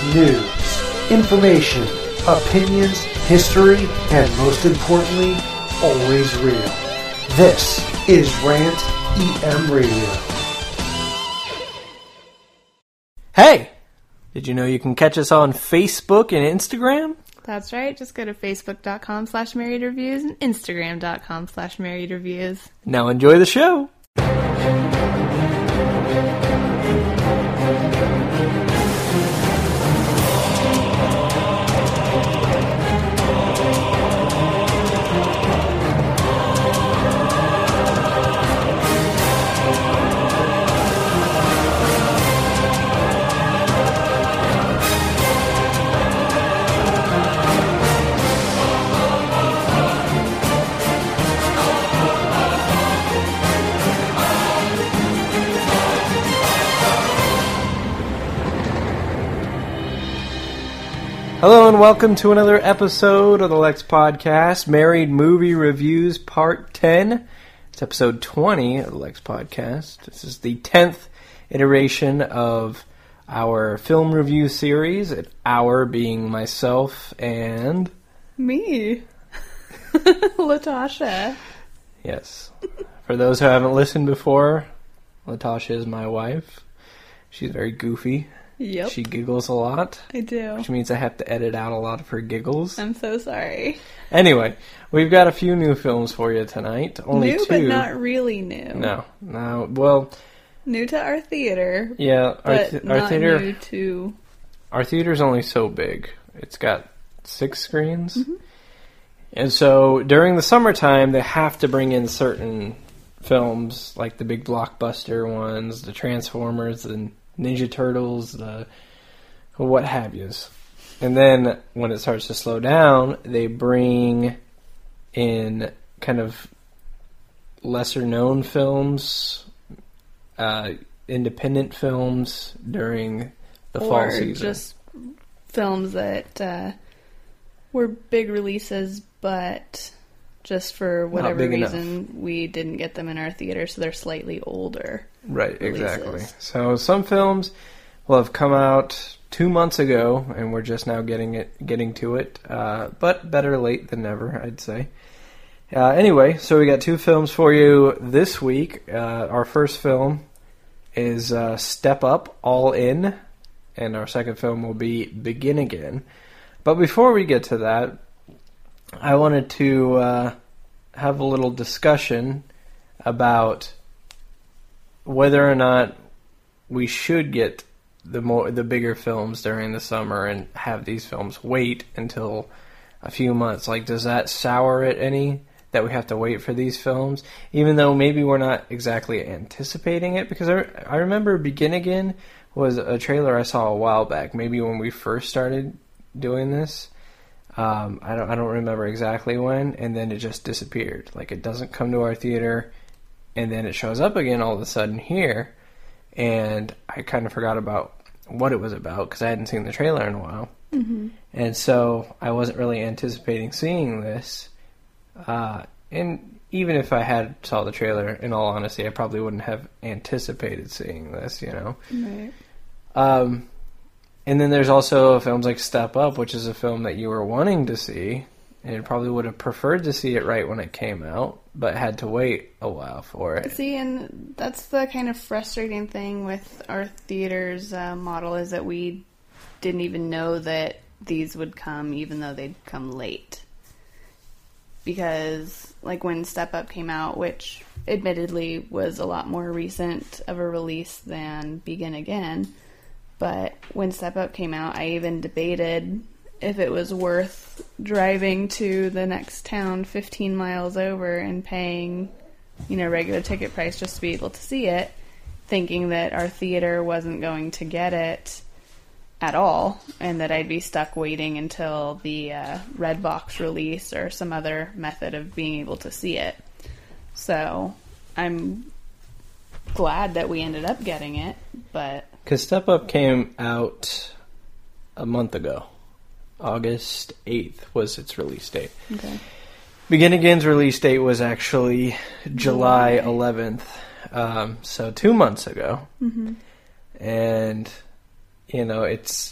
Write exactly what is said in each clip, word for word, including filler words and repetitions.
news, information, opinions, history, and most importantly, always real. This is Rant E M Radio. Hey! Did you know you can catch us on Facebook and Instagram? That's right. Just go to facebook.com slash married reviews and instagram.com slash married reviews. Now enjoy the show! Hello and welcome to another episode of the Lex Podcast, Married Movie Reviews Part ten. It's episode twenty of the Lex Podcast. This is the tenth iteration of our film review series, our being myself and... Me. Latasha. Yes. For those who haven't listened before, Latasha is my wife. She's very goofy. Yep. She giggles a lot. I do. Which means I have to edit out a lot of her giggles. I'm so sorry. Anyway, we've got a few new films for you tonight. Only new, two. but not really new. No. No. Well... New to our theater. Yeah, our, but th- our not theater... new to... Our theater's only so big. It's got six screens. Mm-hmm. And so, during the summertime, they have to bring in certain films, like the big blockbuster ones, the Transformers, the Ninja Turtles, the what have yous. And then when it starts to slow down, they bring in kind of lesser known films, uh, independent films during the or fall season. Or just films that uh, were big releases, but just for whatever reason enough. we didn't get them in our theater, so they're slightly older. Right, releases. Exactly. So some films will have come out two months ago, and we're just now getting it, getting to it. Uh, but better late than never, I'd say. Uh, anyway, so we got two films for you this week. Uh, our first film is uh, Step Up, All In, and our second film will be Begin Again. But before we get to that, I wanted to uh, have a little discussion about whether or not we should get the more the bigger films during the summer and have these films wait until a few months. Like, does that sour it any that we have to wait for these films, even though maybe we're not exactly anticipating it? Because I, I remember Begin Again was a trailer I saw a while back, maybe when we first started doing this. Um, I don't I don't remember exactly when, and then it just disappeared. Like, it doesn't come to our theater, and then it shows up again all of a sudden here, and I kind of forgot about what it was about because I hadn't seen the trailer in a while. Mm-hmm. And so I wasn't really anticipating seeing this. Uh, and even if I had saw the trailer, in all honesty, I probably wouldn't have anticipated seeing this, you know? Right. Um, and then there's also films like Step Up, which is a film that you were wanting to see, and probably would have preferred to see it right when it came out, but had to wait a while for it. See, and that's the kind of frustrating thing with our theater's uh, model, is that we didn't even know that these would come, even though they'd come late. Because, like, when Step Up came out, which admittedly was a lot more recent of a release than Begin Again, but when Step Up came out, I even debated if it was worth driving to the next town fifteen miles over and paying, you know, regular ticket price just to be able to see it, thinking that our theater wasn't going to get it at all, and that I'd be stuck waiting until the uh, Redbox release or some other method of being able to see it. So I'm glad that we ended up getting it, but... Because Step Up came out a month ago. August eighth was its release date. Okay. Begin Again's release date was actually July eleventh, um, so two months ago. Mm-hmm. And, you know, it's...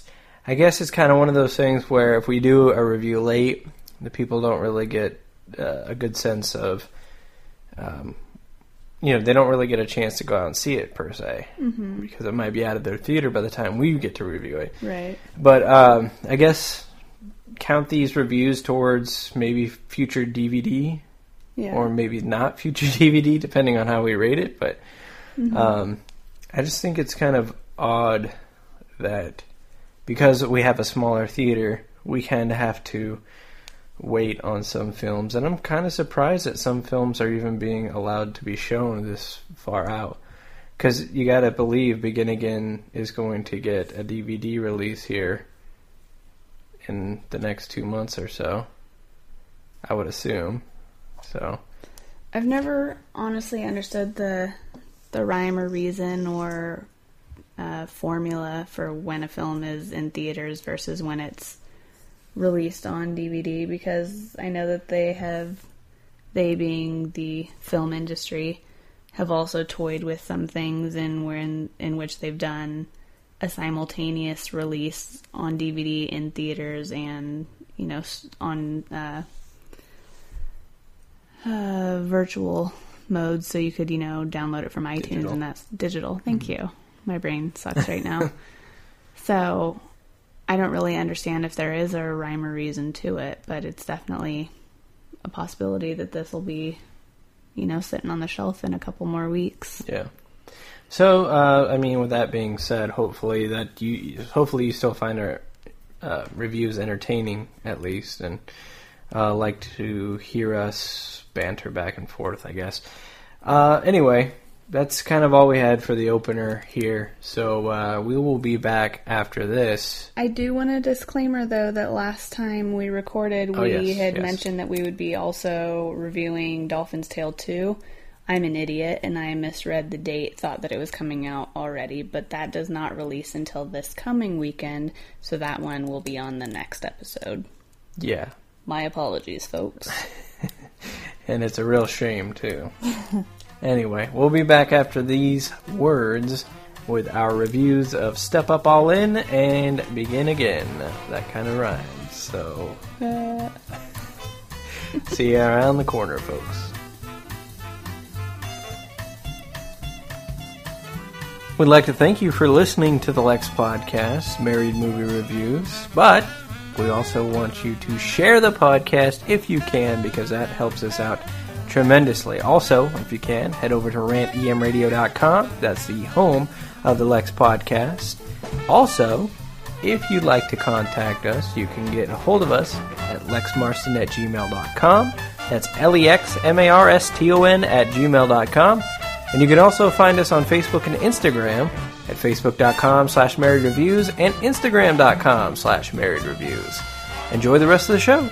I guess it's kind of one of those things where if we do a review late, the people don't really get uh, a good sense of, um, you know, they don't really get a chance to go out and see it per se, mm-hmm. because it might be out of their theater by the time we get to review it. Right. But um, I guess count these reviews towards maybe future D V D, yeah. or maybe not future D V D, depending on how we rate it. But mm-hmm. um, I just think it's kind of odd that because we have a smaller theater, we kind of have to wait on some films, and I'm kind of surprised that some films are even being allowed to be shown this far out, because you gotta believe Begin Again is going to get a D V D release here in the next two months or so, I would assume. So I've never honestly understood the the rhyme or reason or uh, formula for when a film is in theaters versus when it's released on D V D, because I know that they have, they being the film industry, have also toyed with some things in where in, in which they've done a simultaneous release on D V D in theaters and, you know, on uh, uh, virtual modes, so you could, you know, download it from iTunes Digital. and that's digital. Thank Mm-hmm. you. My brain sucks right now. So I don't really understand if there is a rhyme or reason to it, but it's definitely a possibility that this will be, you know, sitting on the shelf in a couple more weeks. yeah. So uh, I mean, with that being said, hopefully that you hopefully you still find our uh, reviews entertaining at least, and uh, like to hear us banter back and forth, I guess. Uh, anyway. That's kind of all we had for the opener here, so uh, we will be back after this. I do want a disclaimer, though, that last time we recorded, we Oh, yes, had yes. mentioned that we would be also reviewing Dolphin's Tale two. I'm an idiot, and I misread the date, thought that it was coming out already, but that does not release until this coming weekend, so that one will be on the next episode. Yeah. My apologies, folks. And it's a real shame, too. Anyway, we'll be back after these words with our reviews of Step Up All In and Begin Again. That kind of rhymes, so Uh... see you around the corner, folks. We'd like to thank you for listening to the Lex Podcast, Married Movie Reviews, but we also want you to share the podcast if you can, because that helps us out tremendously. Also, if you can, head over to rant e m radio dot com. That's the home of the Lex Podcast. Also, if you'd like to contact us, you can get a hold of us at lexmarston at gmail dot com. That's L E X M A R S T O N at gmail dot com. And you can also find us on Facebook and Instagram at facebook dot com slash married reviews and instagram dot com slash married reviews. Enjoy the rest of the show.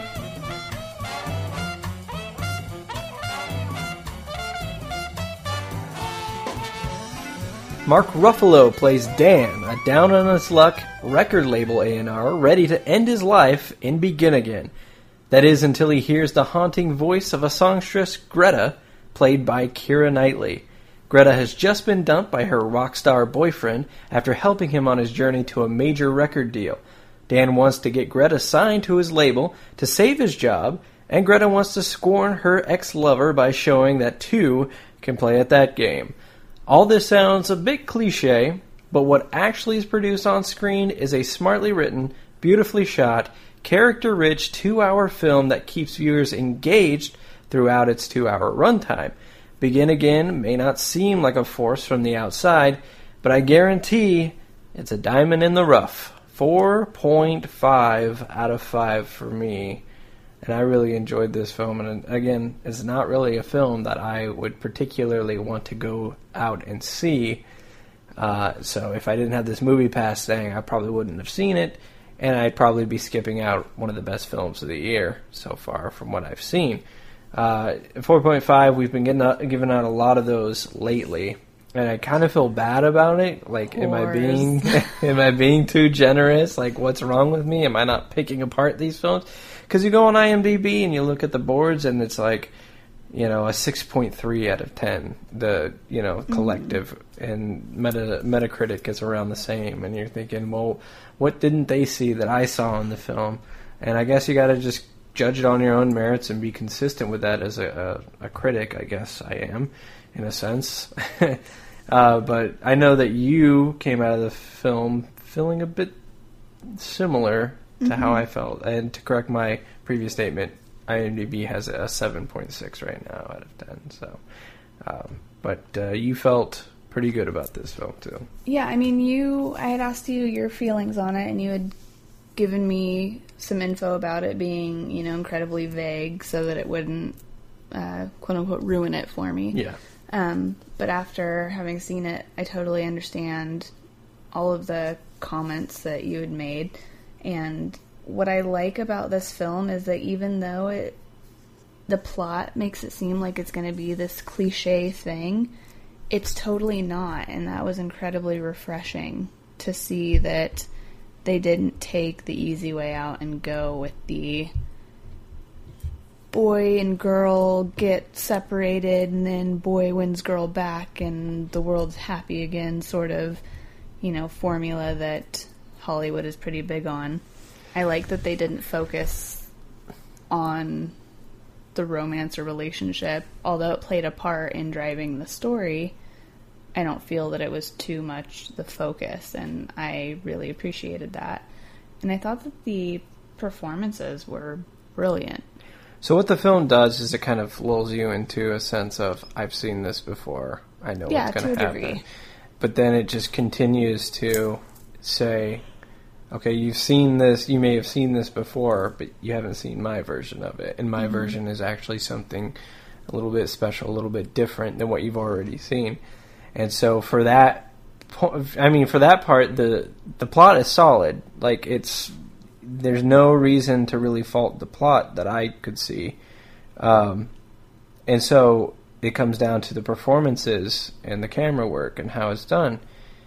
Mark Ruffalo plays Dan, a down-on-his-luck record label A and R, ready to end his life and begin again. That is, until he hears the haunting voice of a songstress, Greta, played by Keira Knightley. Greta has just been dumped by her rock star boyfriend after helping him on his journey to a major record deal. Dan wants to get Greta signed to his label to save his job, and Greta wants to scorn her ex-lover by showing that two can play at that game. All this sounds a bit cliche, but what actually is produced on screen is a smartly written, beautifully shot, character-rich two-hour film that keeps viewers engaged throughout its two-hour runtime. Begin Again may not seem like a force from the outside, but I guarantee it's a diamond in the rough. four point five out of five for me. And I really enjoyed this film. And again, it's not really a film that I would particularly want to go out and see. Uh, so if I didn't have this movie pass thing, I probably wouldn't have seen it. And I'd probably be skipping out one of the best films of the year so far from what I've seen. Uh, four point five, we've been getting out, giving out a lot of those lately. And I kind of feel bad about it. Like, am I being am I being too generous? Like, what's wrong with me? Am I not picking apart these films? Because you go on IMDb and you look at the boards and it's like, you know, a six point three out of ten. The, you know, collective mm-hmm. and Meta Metacritic is around the same. And you're thinking, well, what didn't they see that I saw in the film? And I guess you got to just judge it on your own merits and be consistent with that as a, a, a critic, I guess I am, in a sense. uh, but I know that you came out of the film feeling a bit similar to mm-hmm. how I felt. And to correct my previous statement, IMDb has a seven point six right now out of ten. So, um, but uh, you felt pretty good about this film too. Yeah, I mean, you. I had asked you your feelings on it, and you had given me some info about it being, you know, incredibly vague, so that it wouldn't, uh, quote unquote, ruin it for me. Yeah. Um, but after having seen it, I totally understand all of the comments that you had made, and what I like about this film is that even though it, the plot makes it seem like it's going to be this cliche thing, it's totally not, and that was incredibly refreshing to see that they didn't take the easy way out and go with the boy and girl get separated and then boy wins girl back and the world's happy again sort of, you know, formula that Hollywood is pretty big on. I like that they didn't focus on the romance or relationship. Although it played a part in driving the story, I don't feel that it was too much the focus, and I really appreciated that. And I thought that the performances were brilliant. So what the film does is it kind of lulls you into a sense of, I've seen this before, I know yeah, what's going to happen. Degree. But then it just continues to say, okay, you've seen this, you may have seen this before, but you haven't seen my version of it. And my mm-hmm. version is actually something a little bit special, a little bit different than what you've already seen. And so for that, I mean, for that part, the the plot is solid. Like, it's, there's no reason to really fault the plot that I could see. Um, and so it comes down to the performances and the camera work and how it's done.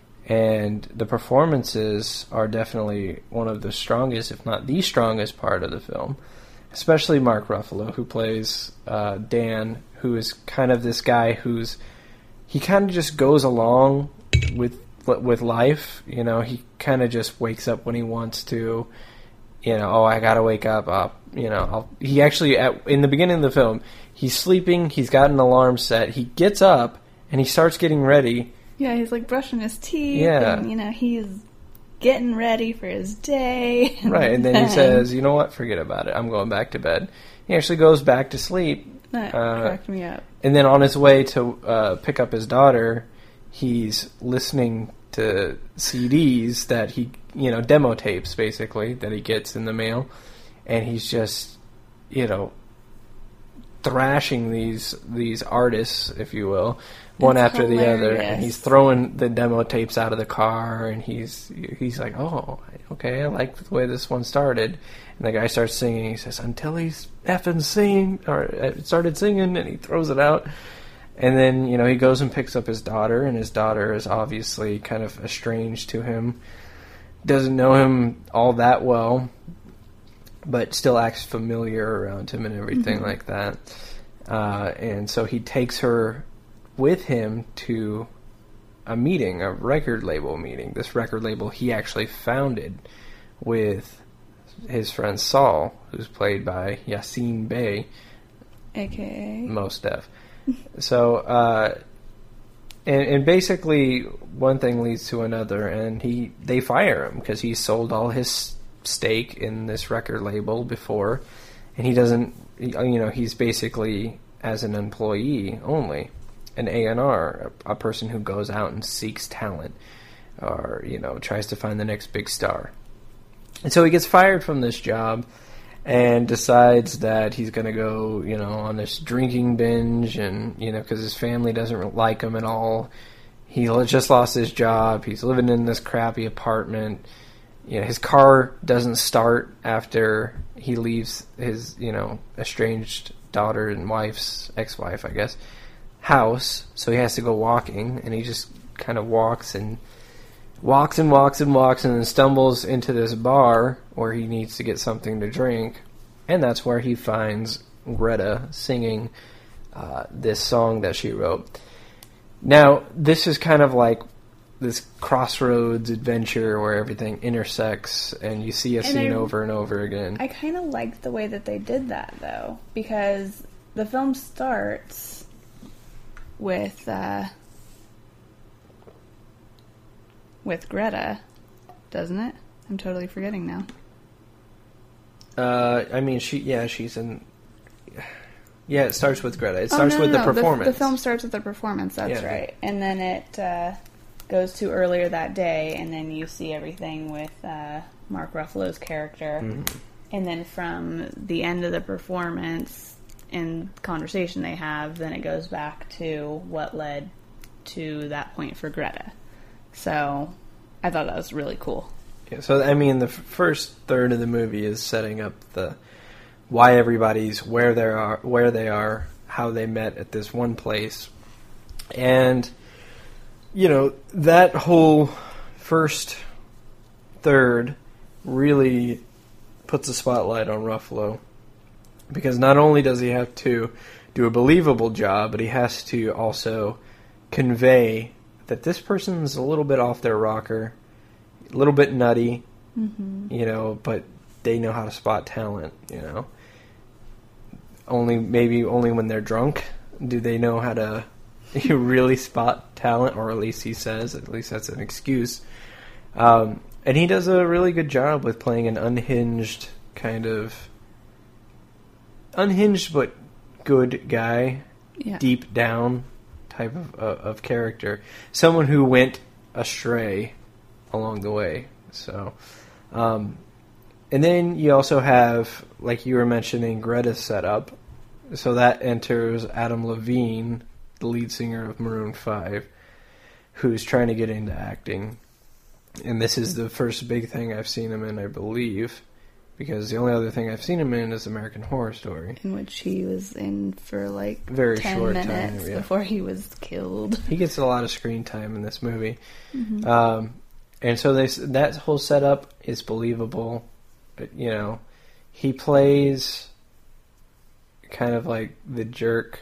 And the performances are definitely one of the strongest, if not the strongest part of the film. Especially Mark Ruffalo, who plays uh, Dan, who is kind of this guy who's, he kind of just goes along with with life. You know, he kind of just wakes up when he wants to. You know, oh, I gotta wake up. Uh, you know, I'll, he actually, at, in the beginning of the film, he's sleeping, he's got an alarm set, he gets up, and he starts getting ready. Yeah, he's like brushing his teeth, yeah. and, you know, he's getting ready for his day. And right, and then, then he says, you know what, forget about it, I'm going back to bed. He actually goes back to sleep. That uh, cracked me up. And then on his way to uh, pick up his daughter, he's listening to C Ds that he, you know, demo tapes, basically, that he gets in the mail. And he's just, you know, thrashing these these artists, if you will, one It's after hilarious. the other, and he's throwing the demo tapes out of the car, and he's he's like, oh, okay, I like the way this one started. And the guy starts singing, he says, until he's effing singing, or started singing, and he throws it out. And then, you know, he goes and picks up his daughter, and his daughter is obviously kind of estranged to him, doesn't know him all that well, but still acts familiar around him and everything mm-hmm. like that. Uh, and so he takes her with him to a meeting, a record label meeting. This record label he actually founded with his friend Saul, who's played by Yassine Bey, A K A Mos Def. So, uh, and, and basically one thing leads to another, and he they fire him because he sold all his stake in this record label before, and he doesn't, you know, he's basically as an employee only, an A and R, a, a person who goes out and seeks talent, or, you know, tries to find the next big star. And so he gets fired from this job and decides that he's going to go, you know, on this drinking binge, and, you know, because his family doesn't like him at all. He just lost his job. He's living in this crappy apartment. You know, his car doesn't start after he leaves his, you know, estranged daughter and wife's, ex-wife, I guess, house. So he has to go walking, and he just kind of walks and walks and walks and walks and then stumbles into this bar where he needs to get something to drink. And that's where he finds Greta singing uh, this song that she wrote. Now, this is kind of like this crossroads adventure where everything intersects and you see a And scene I- over and over again. I kind of liked the way that they did that, though, because the film starts with uh, with Greta, doesn't it? I'm totally forgetting now. Uh, I mean, she yeah, she's in. Yeah, it starts with Greta. It Oh, starts no, with no, the no. performance. The, the film starts with the performance. That's Yeah. right, and then it uh, goes to earlier that day, and then you see everything with uh, Mark Ruffalo's character, Mhm. and then from the end of the performance and conversation they have, then it goes back to what led to that point for Greta. So I thought that was really cool. Yeah, so I mean, the f- first third of the movie is setting up the why everybody's where they are, where they are, how they met at this one place, and you know that whole first third really puts a spotlight on Ruffalo because not only does he have to do a believable job, but he has to also convey that this person's a little bit off their rocker, a little bit nutty, Mm-hmm. you know, but they know how to spot talent, you know. Only maybe only when they're drunk do they know how to really spot talent, or at least he says, at least that's an excuse. Um, and he does a really good job with playing an unhinged kind of unhinged but good guy, Yeah. deep down type of uh, of character, someone who went astray along the way. So, um, and then you also have, like you were mentioning, Greta's setup. So that enters Adam Levine, the lead singer of Maroon five, who's trying to get into acting. And this is the first big thing I've seen him in, I believe, because the only other thing I've seen him in is American Horror Story. In which he was in for like Very ten short time, minutes yeah. before he was killed. He gets a lot of screen time in this movie. Mhm. Um, and so they, that whole setup is believable. But, you know, he plays kind of like the jerk,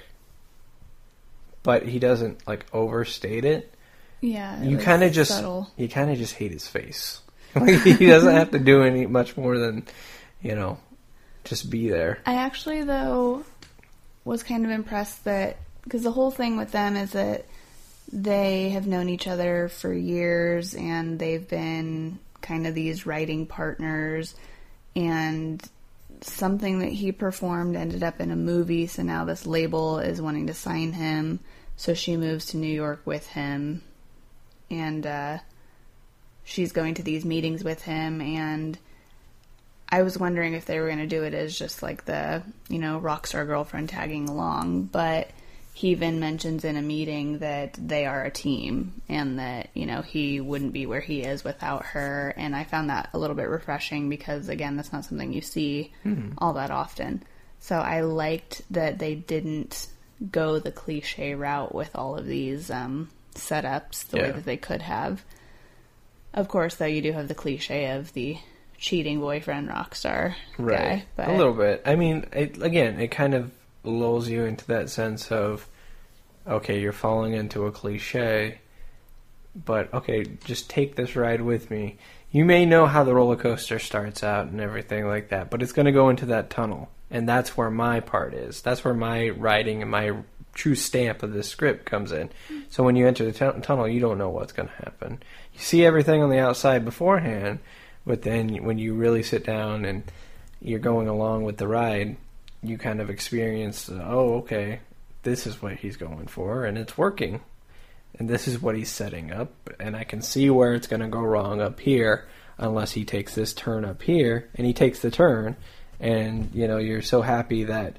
but he doesn't like overstate it. Yeah, it You was kind of just subtle. you kind of just hate his face. Like, he doesn't have to do any much more than, you know, just be there. I actually, though, was kind of impressed that, because the whole thing with them is that they have known each other for years and they've been kind of these writing partners, and something that he performed ended up in a movie, so now this label is wanting to sign him, so she moves to New York with him, and uh, she's going to these meetings with him, and I was wondering if they were going to do it as just like the, you know, rock star girlfriend tagging along, but he even mentions in a meeting that they are a team and that, you know, he wouldn't be where he is without her, and I found that a little bit refreshing because, again, that's not something you see Hmm. all that often. So I liked that they didn't go the cliche route with all of these um, setups the way Yeah. that they could have. Of course, though, you do have the cliche of the cheating boyfriend rock star Right. guy. But A little bit. I mean, it, again, it kind of lulls you into that sense of, okay, you're falling into a cliche, but okay, just take this ride with me. You may know how the roller coaster starts out and everything like that, but it's going to go into that tunnel, and that's where my part is. That's where my writing and my true stamp of the script comes in. So when you enter the tu- tunnel, you don't know what's going to happen. You see everything on the outside beforehand, but then when you really sit down and you're going along with the ride, you kind of experience, oh, okay, this is what he's going for, and it's working. And this is what he's setting up, and I can see where it's going to go wrong up here unless he takes this turn up here, and he takes the turn, and, you know, you're so happy that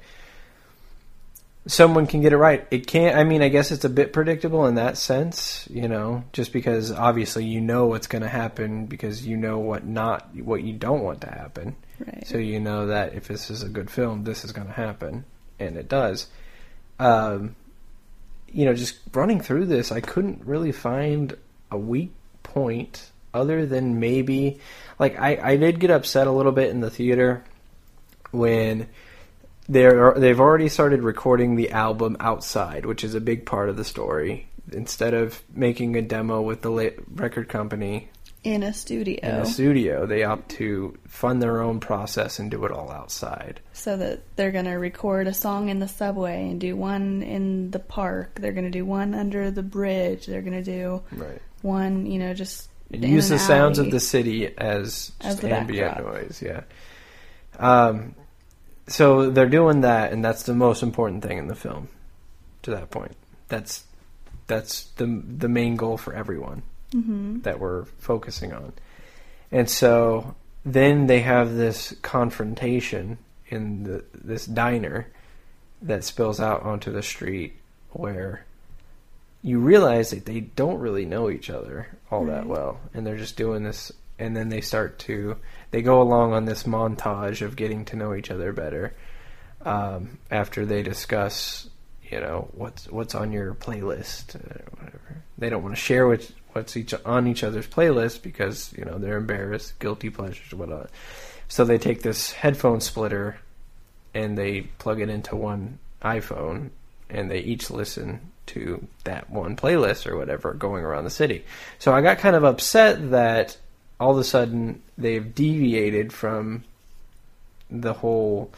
someone can get it right. It can't, I mean, I guess it's a bit predictable in that sense, you know, just because obviously you know what's going to happen because you know what not, what you don't want to happen. right. So you know that if this is a good film, this is going to happen, and it does. Um, you know, just running through this, I couldn't really find a weak point other than maybe, like, I, I did get upset a little bit in the theater when they're they've already started recording the album outside, which is a big part of the story. Instead of making a demo with the la- record company in a studio, in a studio, they opt to fund their own process and do it all outside. So that they're going to record a song in the subway and do one in the park. They're going to do one under the bridge. They're going to do right. one, you know, just use the alley. sounds of the city as, as just the ambient backdrop. noise. Yeah. Um. So they're doing that, and that's the most important thing in the film. To that point, that's that's the the main goal for everyone mm-hmm. that we're focusing on. And so then they have this confrontation in the, this diner that spills out onto the street, where you realize that they don't really know each other all right. that well, and they're just doing this. And then they start to, they go along on this montage of getting to know each other better um, after they discuss, you know, what's what's on your playlist, or whatever. They don't want to share what's, what's each on each other's playlist because, you know, they're embarrassed, guilty pleasures, whatnot. So they take this headphone splitter and they plug it into one iPhone, and they each listen to that one playlist or whatever going around the city. So I got kind of upset that all of a sudden they've deviated from the whole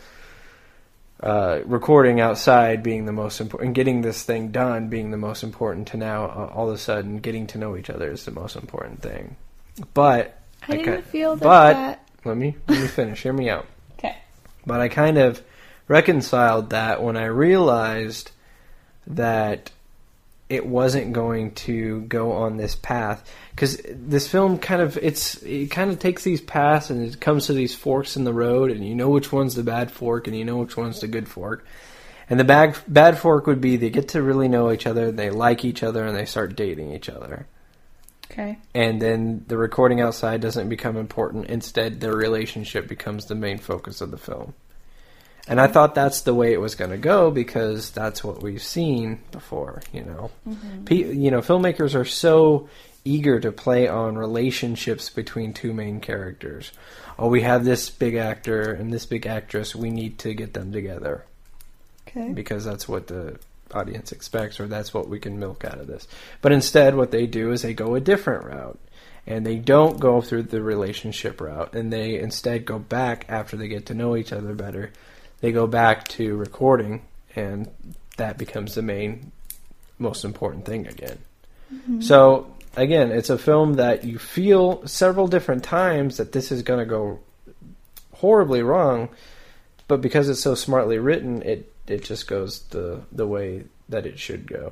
uh, recording outside being the most important, getting this thing done being the most important, to now uh, all of a sudden getting to know each other is the most important thing. But I didn't ki- feel that. But that... let me let me finish. Hear me out. Okay. But I kind of reconciled that when I realized that it wasn't going to go on this path, because this film kind of it's it kind of takes these paths and it comes to these forks in the road, and you know which one's the bad fork and you know which one's the good fork. And the bad bad fork would be they get to really know each other, they like each other, and they start dating each other. Okay. And then the recording outside doesn't become important. Instead, their relationship becomes the main focus of the film. And I thought that's the way it was going to go because that's what we've seen before, you know. Mm-hmm. P- you know, filmmakers are so eager to play on relationships between two main characters. Oh, we have this big actor and this big actress. We need to get them together. Okay. Because that's what the audience expects, or that's what we can milk out of this. But instead, what they do is they go a different route. And they don't go through the relationship route. And they instead go back after they get to know each other better. They go back to recording, and that becomes the main, most important thing again. Mm-hmm. So, again, it's a film that you feel several different times that this is going to go horribly wrong, but because it's so smartly written, it, it just goes the the way that it should go.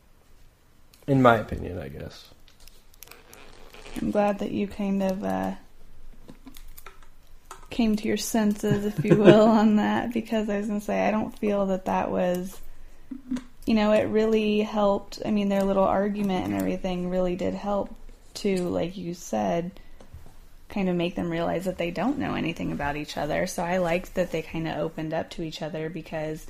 In my opinion, I guess. I'm glad that you kind of... Uh... came to your senses, if you will, on that, because I was going to say, I don't feel that that was, you know, it really helped. I mean, their little argument and everything really did help to, like you said, kind of make them realize that they don't know anything about each other. So I liked that they kind of opened up to each other, because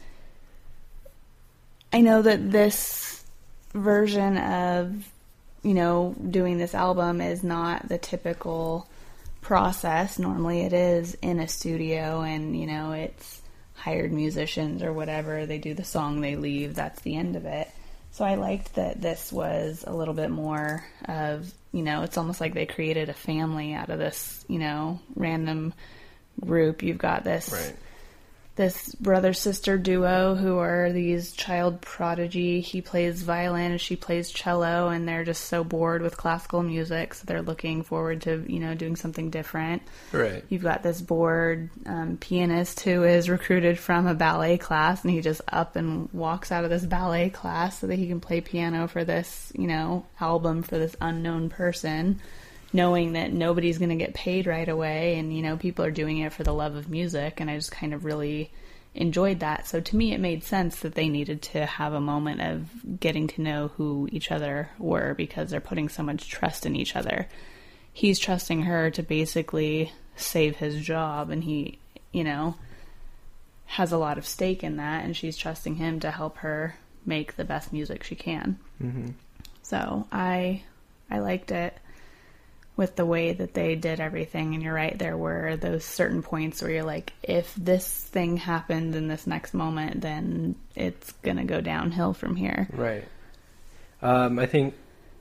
I know that this version of, you know, doing this album is not the typical process. Normally it is in a studio, and you know, it's hired musicians or whatever. They do the song, they leave, that's the end of it. So I liked that this was a little bit more of, you know, it's almost like they created a family out of this, you know, random group. You've got this right. this brother-sister duo who are these child prodigy. He plays violin and she plays cello, and they're just so bored with classical music, so they're looking forward to, you know, doing something different. Right. You've got this bored um, pianist who is recruited from a ballet class, and he just up and walks out of this ballet class so that he can play piano for this, you know, album for this unknown person, knowing that nobody's going to get paid right away, and, you know, people are doing it for the love of music, and I just kind of really enjoyed that. So to me, it made sense that they needed to have a moment of getting to know who each other were, because they're putting so much trust in each other. He's trusting her to basically save his job, and he, you know, has a lot of stake in that, and she's trusting him to help her make the best music she can. Mm-hmm. So I, I liked it. with the way that they did everything. And you're right, there were those certain points where you're like, if this thing happened in this next moment, then it's going to go downhill from here. Right. Um, I think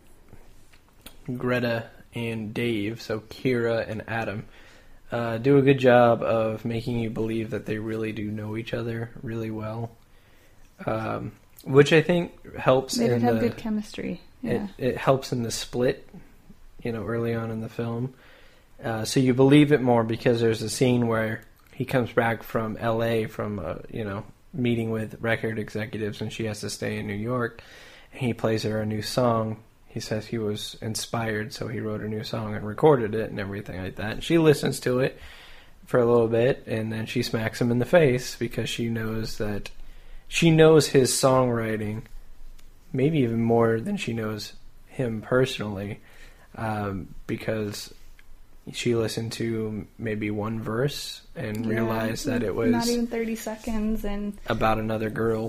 Greta and Dave, so Kira and Adam, uh, do a good job of making you believe that they really do know each other really well. Um, which I think helps They in did have the, good chemistry. Yeah. It, it helps in the split, you know, early on in the film. Uh, so you believe it more because there's a scene where he comes back from L A from, a, you know, meeting with record executives and she has to stay in New York. And he plays her a new song. He says he was inspired, so he wrote a new song and recorded it and everything like that. And she listens to it for a little bit and then she smacks him in the face because she knows that she knows his songwriting maybe even more than she knows him personally, um, because she listened to maybe one verse and Yeah, realized that it was not even thirty seconds, and about another girl.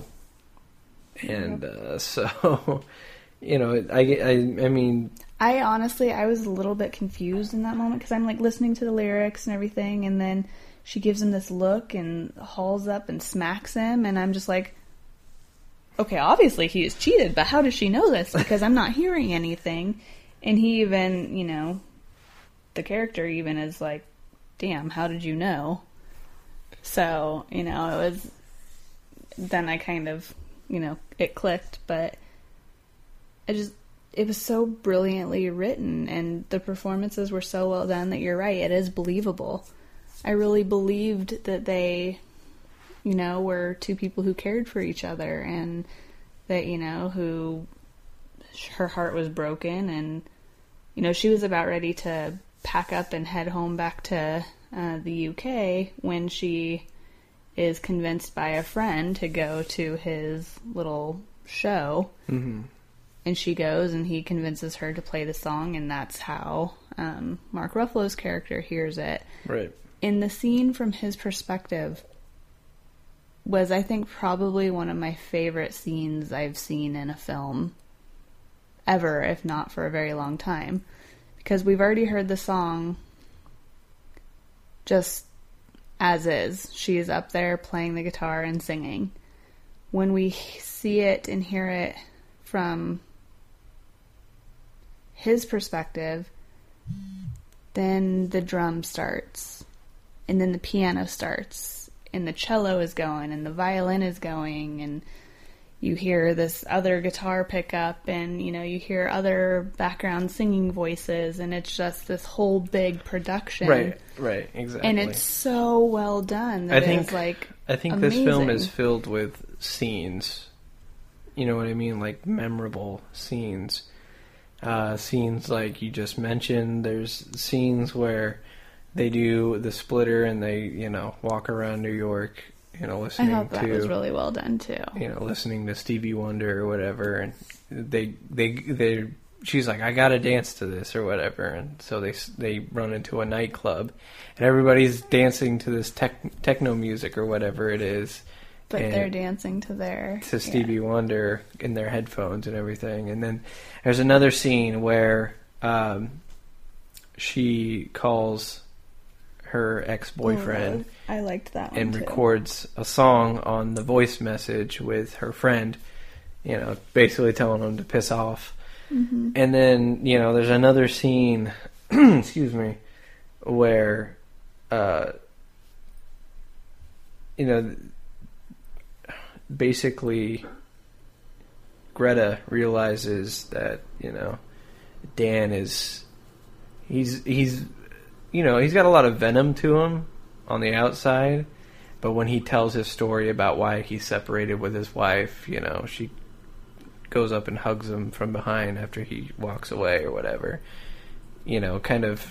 And uh, so, you know, I, I, I mean... I honestly, I was a little bit confused in that moment because I'm like listening to the lyrics and everything, and then she gives him this look and hauls up and smacks him, and I'm just like, okay, obviously he is cheated, but how does she know this? Because I'm not hearing anything. And he even, you know, the character even is like, damn, how did you know? So, you know, it was, then I kind of, you know, it clicked, but it just, it was so brilliantly written and the performances were so well done that you're right, it is believable. I really believed that they, you know, were two people who cared for each other and that, you know, who her heart was broken and, you know, she was about ready to pack up and head home back to uh, the U K when she is convinced by a friend to go to his little show. Mm-hmm. And she goes and he convinces her to play the song, and that's how um, Mark Ruffalo's character hears it. Right. In the scene from his perspective was, I think, probably one of my favorite scenes I've seen in a film ever, if not for a very long time. Because we've already heard the song just as is. She is up there playing the guitar and singing. When we see it and hear it from his perspective, then the drum starts, and then the piano starts, and the cello is going, and the violin is going, and you hear this other guitar pick up, and, you know, you hear other background singing voices, and it's just this whole big production. Right, right, exactly. And it's so well done that I think, it's, like, I think amazing. This film is filled with scenes. You know what I mean? Like, memorable scenes. Uh, scenes like you just mentioned. There's scenes where they do the splitter and they, you know, walk around New York, you know, listening I thought that to, was really well done too. you know, listening to Stevie Wonder or whatever, and they they they she's like, I gotta dance to this or whatever, and so they they run into a nightclub, and everybody's dancing to this tech, techno music or whatever it is. But and they're dancing to their... to Stevie yeah. Wonder in their headphones and everything. And then there's another scene where um, she calls her ex-boyfriend Oh, I liked that one and too. records a song on the voice message with her friend, you know, basically telling him to piss off. Mm-hmm. And then, you know, there's another scene, excuse me, where, uh, you know, basically Greta realizes that, you know, Dan is, he's, he's, you know, he's got a lot of venom to him on the outside, but when he tells his story about why he's separated with his wife, you know, she goes up and hugs him from behind after he walks away or whatever, you know, kind of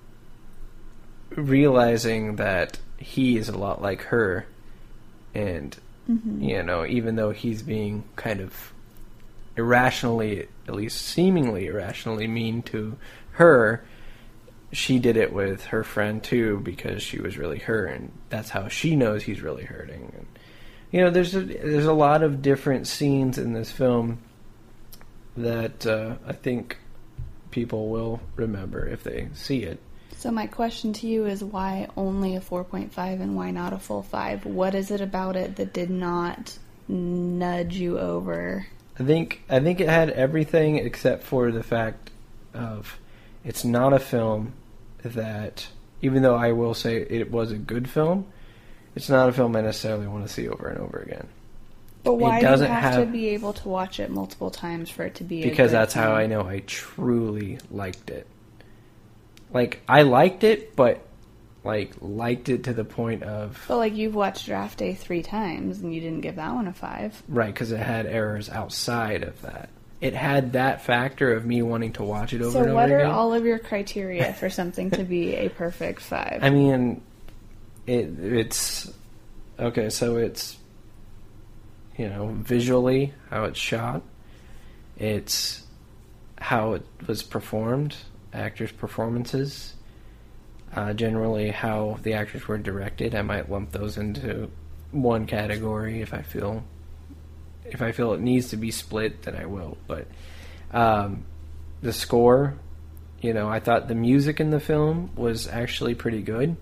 realizing that he is a lot like her, and Mm-hmm. you know, even though he's being kind of irrationally, at least seemingly irrationally mean to her, she did it with her friend too because she was really her, and that's how she knows he's really hurting. And, you know, there's a, there's a lot of different scenes in this film that uh, I think people will remember if they see it. So my question to you is, why only a four point five and why not a full five? What is it about it that did not nudge you over? I think I think it had everything except for the fact of it's not a film that, even though I will say it was a good film, it's not a film I necessarily want to see over and over again. But why it do you doesn't have, have to be able to watch it multiple times for it to be a because good that's film? how I know I truly liked it. Like, I liked it, but, like, liked it to the point of... But, like, you've watched Draft Day three times, and you didn't give that one a five. Right, because it had errors outside of that. It had that factor of me wanting to watch it over so and over what again. are all of your criteria for something to be a perfect five? I mean, it it's... Okay, so it's, you know, visually, how it's shot. It's how it was performed. Actors' performances, uh, generally how the actors were directed. I might lump those into one category if I feel if I feel it needs to be split, then I will. But um, the score, you know, I thought the music in the film was actually pretty good,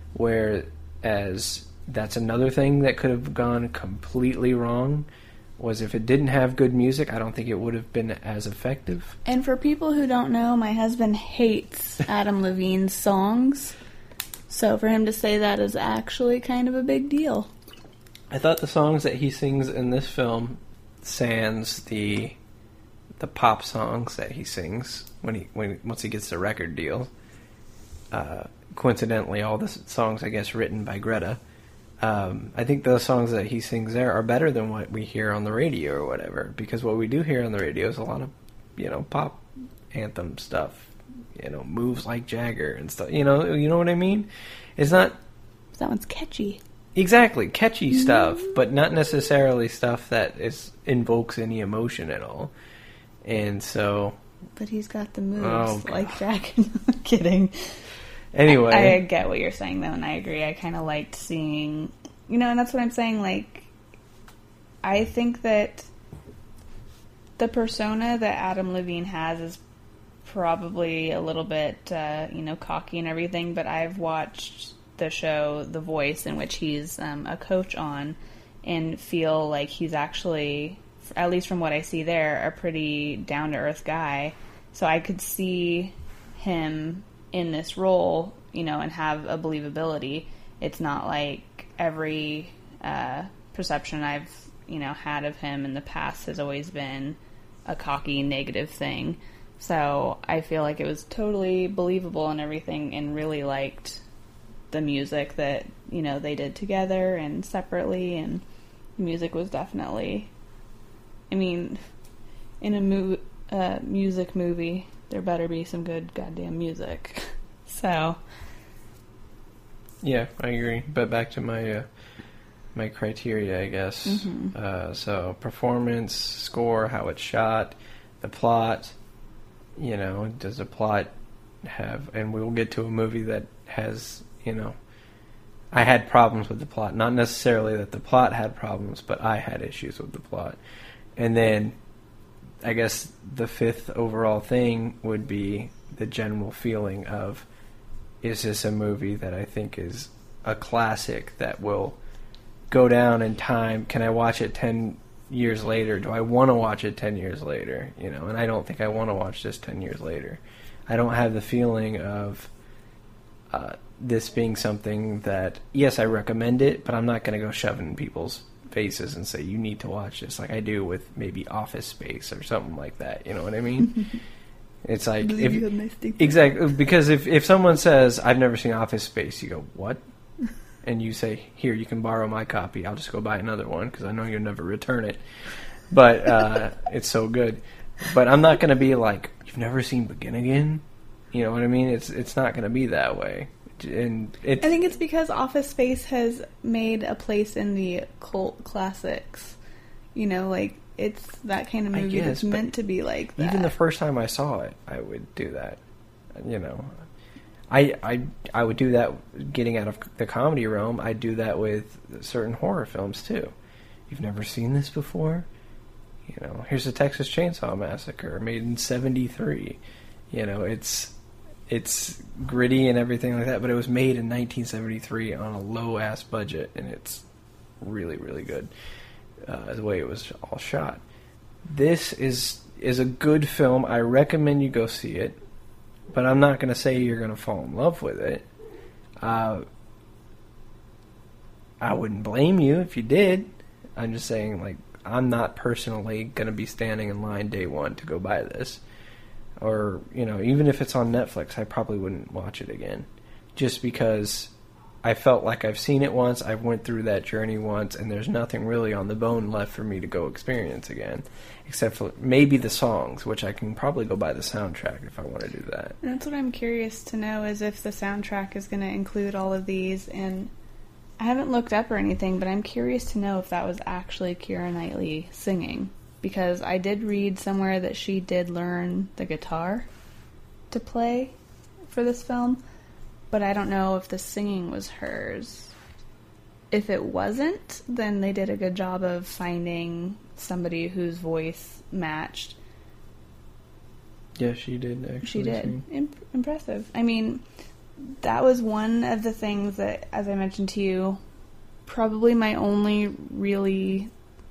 whereas that's another thing that could have gone completely wrong. Was if it didn't have good music, I don't think it would have been as effective. And for people who don't know, my husband hates Adam Levine's songs. So for him to say that is actually kind of a big deal. I thought the songs that he sings in this film, sans the the pop songs that he sings when he when once he gets the record deal. Uh, coincidentally, all the songs, I guess, written by Greta. Um, I think the songs that he sings there are better than what we hear on the radio or whatever, because what we do hear on the radio is a lot of, you know, pop anthem stuff, you know, moves like Jagger and stuff, you know, you know what I mean? It's not... That one's catchy. Exactly, catchy stuff, but not necessarily stuff that is invokes any emotion at all. And so... But he's got the moves Oh, like Jagger. I'm kidding. Anyway. I, I get what you're saying, though, and I agree. I kind of liked seeing... You know, and that's what I'm saying, like... I think that the persona that Adam Levine has is probably a little bit, uh, you know, cocky and everything, but I've watched the show The Voice, in which he's um, a coach on, and feel like he's actually, at least from what I see there, a pretty down-to-earth guy. So I could see him in this role, you know, and have a believability. It's not like every uh, perception I've, you know, had of him in the past has always been a cocky, negative thing. So I feel like it was totally believable and everything, and really liked the music that, you know, they did together and separately, and the music was definitely, I mean, in a mu- uh, music movie, there better be some good goddamn music. So, yeah, I agree. But back to my uh, my criteria, I guess. Mm-hmm. Uh, so performance, score, how it's shot, the plot. You know, does the plot have? And we will get to a movie that has. You know, I had problems with the plot. Not necessarily that the plot had problems, but I had issues with the plot. And then, I guess the fifth overall thing would be the general feeling of, is this a movie that I think is a classic that will go down in time? Can I watch it ten years later? Do I want to watch it ten years later? You know, and I don't think I want to watch this ten years later. I don't have the feeling of uh, this being something that, yes, I recommend it, but I'm not going to go shove it in people's faces and say, you need to watch this, like I do with maybe Office Space or something like that. You know what I mean? It's like, if, exactly, because if, if someone says, I've never seen Office Space, you go, what? And you say, here, you can borrow my copy. I'll just go buy another one because I know you'll never return it. But uh, it's so good. But I'm not going to be like, you've never seen Begin Again? You know what I mean? It's it's not going to be that way. And it's, I think it's because Office Space has made a place in the cult classics. You know, like, it's that kind of movie guess, that's meant to be like that. Even the first time I saw it, I would do that. You know, I I I would do that getting out of the comedy realm. I'd do that with certain horror films too. You've never seen this before? You know, here's the Texas Chainsaw Massacre, made in seventy-three. You know, it's it's gritty and everything like that, but it was made in nineteen seventy-three on a low-ass budget, and it's really, really good, uh, the way it was all shot. This is is a good film. I recommend you go see it, but I'm not going to say you're going to fall in love with it. Uh, I wouldn't blame you if you did. I'm just saying, like, I'm not personally going to be standing in line day one to go buy this. Or, you know, even if it's on Netflix, I probably wouldn't watch it again. Just because I felt like I've seen it once, I've went through that journey once, and there's nothing really on the bone left for me to go experience again. Except for maybe the songs, which I can probably go buy the soundtrack if I want to do that. That's what I'm curious to know, is if the soundtrack is going to include all of these. And I haven't looked up or anything, but I'm curious to know if that was actually Keira Knightley singing. Because I did read somewhere that she did learn the guitar to play for this film, but I don't know if the singing was hers. If it wasn't, then they did a good job of finding somebody whose voice matched. Yeah, she did, actually. She did. Imp- impressive. I mean, that was one of the things that, as I mentioned to you, probably my only really...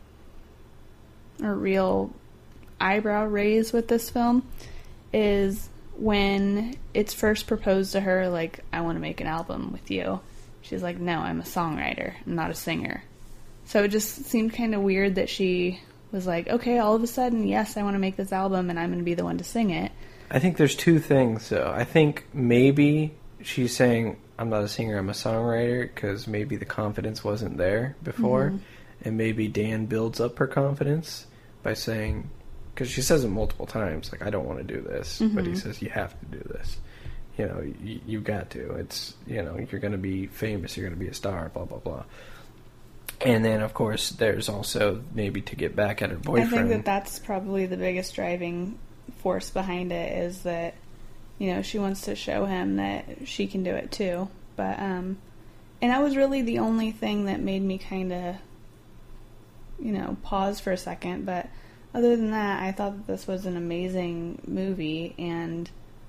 or real eyebrow raise with this film is when it's first proposed to her, like, I want to make an album with you. She's like, no, I'm a songwriter, I'm not a singer. So it just seemed kind of weird that she was like, okay, all of a sudden, yes, I want to make this album and I'm going to be the one to sing it. I think there's two things, though. I think maybe she's saying, I'm not a singer, I'm a songwriter, because maybe the confidence wasn't there before. Mm-hmm. And maybe Dan builds up her confidence by saying, because she says it multiple times, like, I don't want to do this, mm-hmm. but he says, you have to do this. You know, you, you've got to. It's, you know, you're going to be famous, you're going to be a star, blah, blah, blah. And then, of course, there's also maybe to get back at her boyfriend. I think that that's probably the biggest driving force behind it, is that, you know, she wants to show him that she can do it too. But, um, and that was really the only thing that made me kind of, you know, pause for a second. But other than that, I thought that this was an amazing movie, and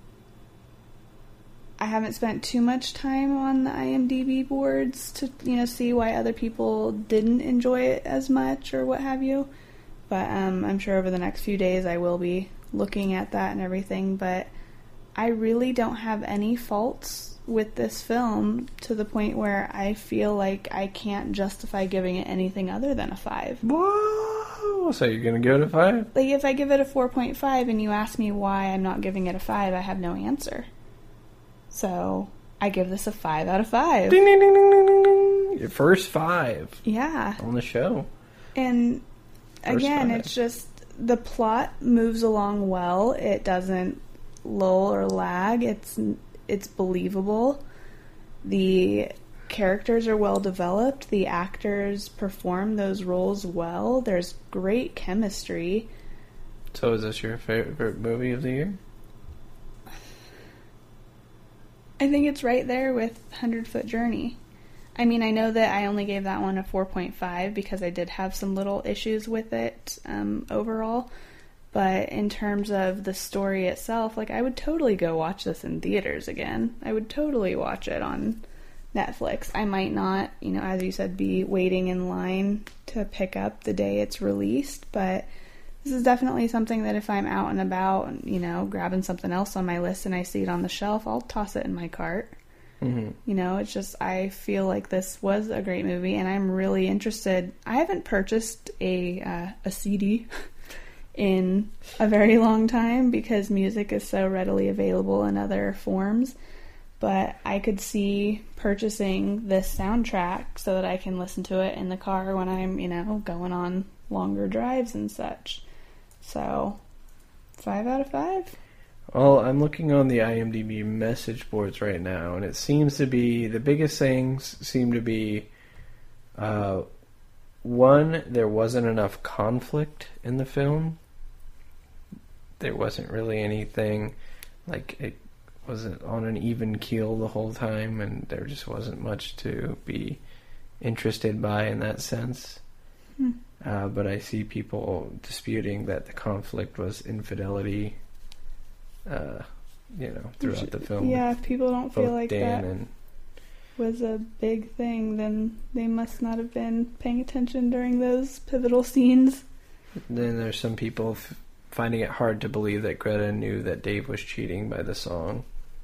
I haven't spent too much time on the I M D B boards to, you know, see why other people didn't enjoy it as much or what have you. But um, I'm sure over the next few days I will be looking at that and everything. But I really don't have any faults with this film, to the point where I feel like I can't justify giving it anything other than a five. Whoa! So you're going to give it a five? Like, if I give it a four point five and you ask me why I'm not giving it a five, I have no answer. So, I give this a five out of five. Ding, ding, ding, ding, ding, ding. Your first five. Yeah. On the show. And, First again, five. it's just, the plot moves along well. It doesn't lull or lag. It's... It's believable. The characters are well developed. The actors perform those roles well. There's great chemistry. So is this your favorite movie of the year? I think it's right there with Hundred Foot Journey. I mean, I know that I only gave that one a four point five because I did have some little issues with it um, overall. But in terms of the story itself, like, I would totally go watch this in theaters again. I would totally watch it on Netflix. I might not, you know, as you said, be waiting in line to pick up the day it's released, but this is definitely something that if I'm out and about, you know, grabbing something else on my list and I see it on the shelf, I'll toss it in my cart. Mm-hmm. You know, it's just, I feel like this was a great movie, and I'm really interested. I haven't purchased a uh, a C D in a very long time because music is so readily available in other forms, but I could see purchasing this soundtrack so that I can listen to it in the car when I'm, you know, going on longer drives and such. So, five out of five. Well, I'm looking on the I M D B message boards right now, and it seems to be, the biggest things seem to be, uh, one, there wasn't enough conflict in the film. There wasn't really anything, like, it wasn't on an even keel the whole time, and there just wasn't much to be interested by in that sense. Hmm. Uh, but I see people disputing that the conflict was infidelity, uh, you know, throughout the film. Yeah, if people don't feel Both like Dan that and was a big thing, then they must not have been paying attention during those pivotal scenes. then there's some people f- finding it hard to believe that Greta knew that Dave was cheating by the song.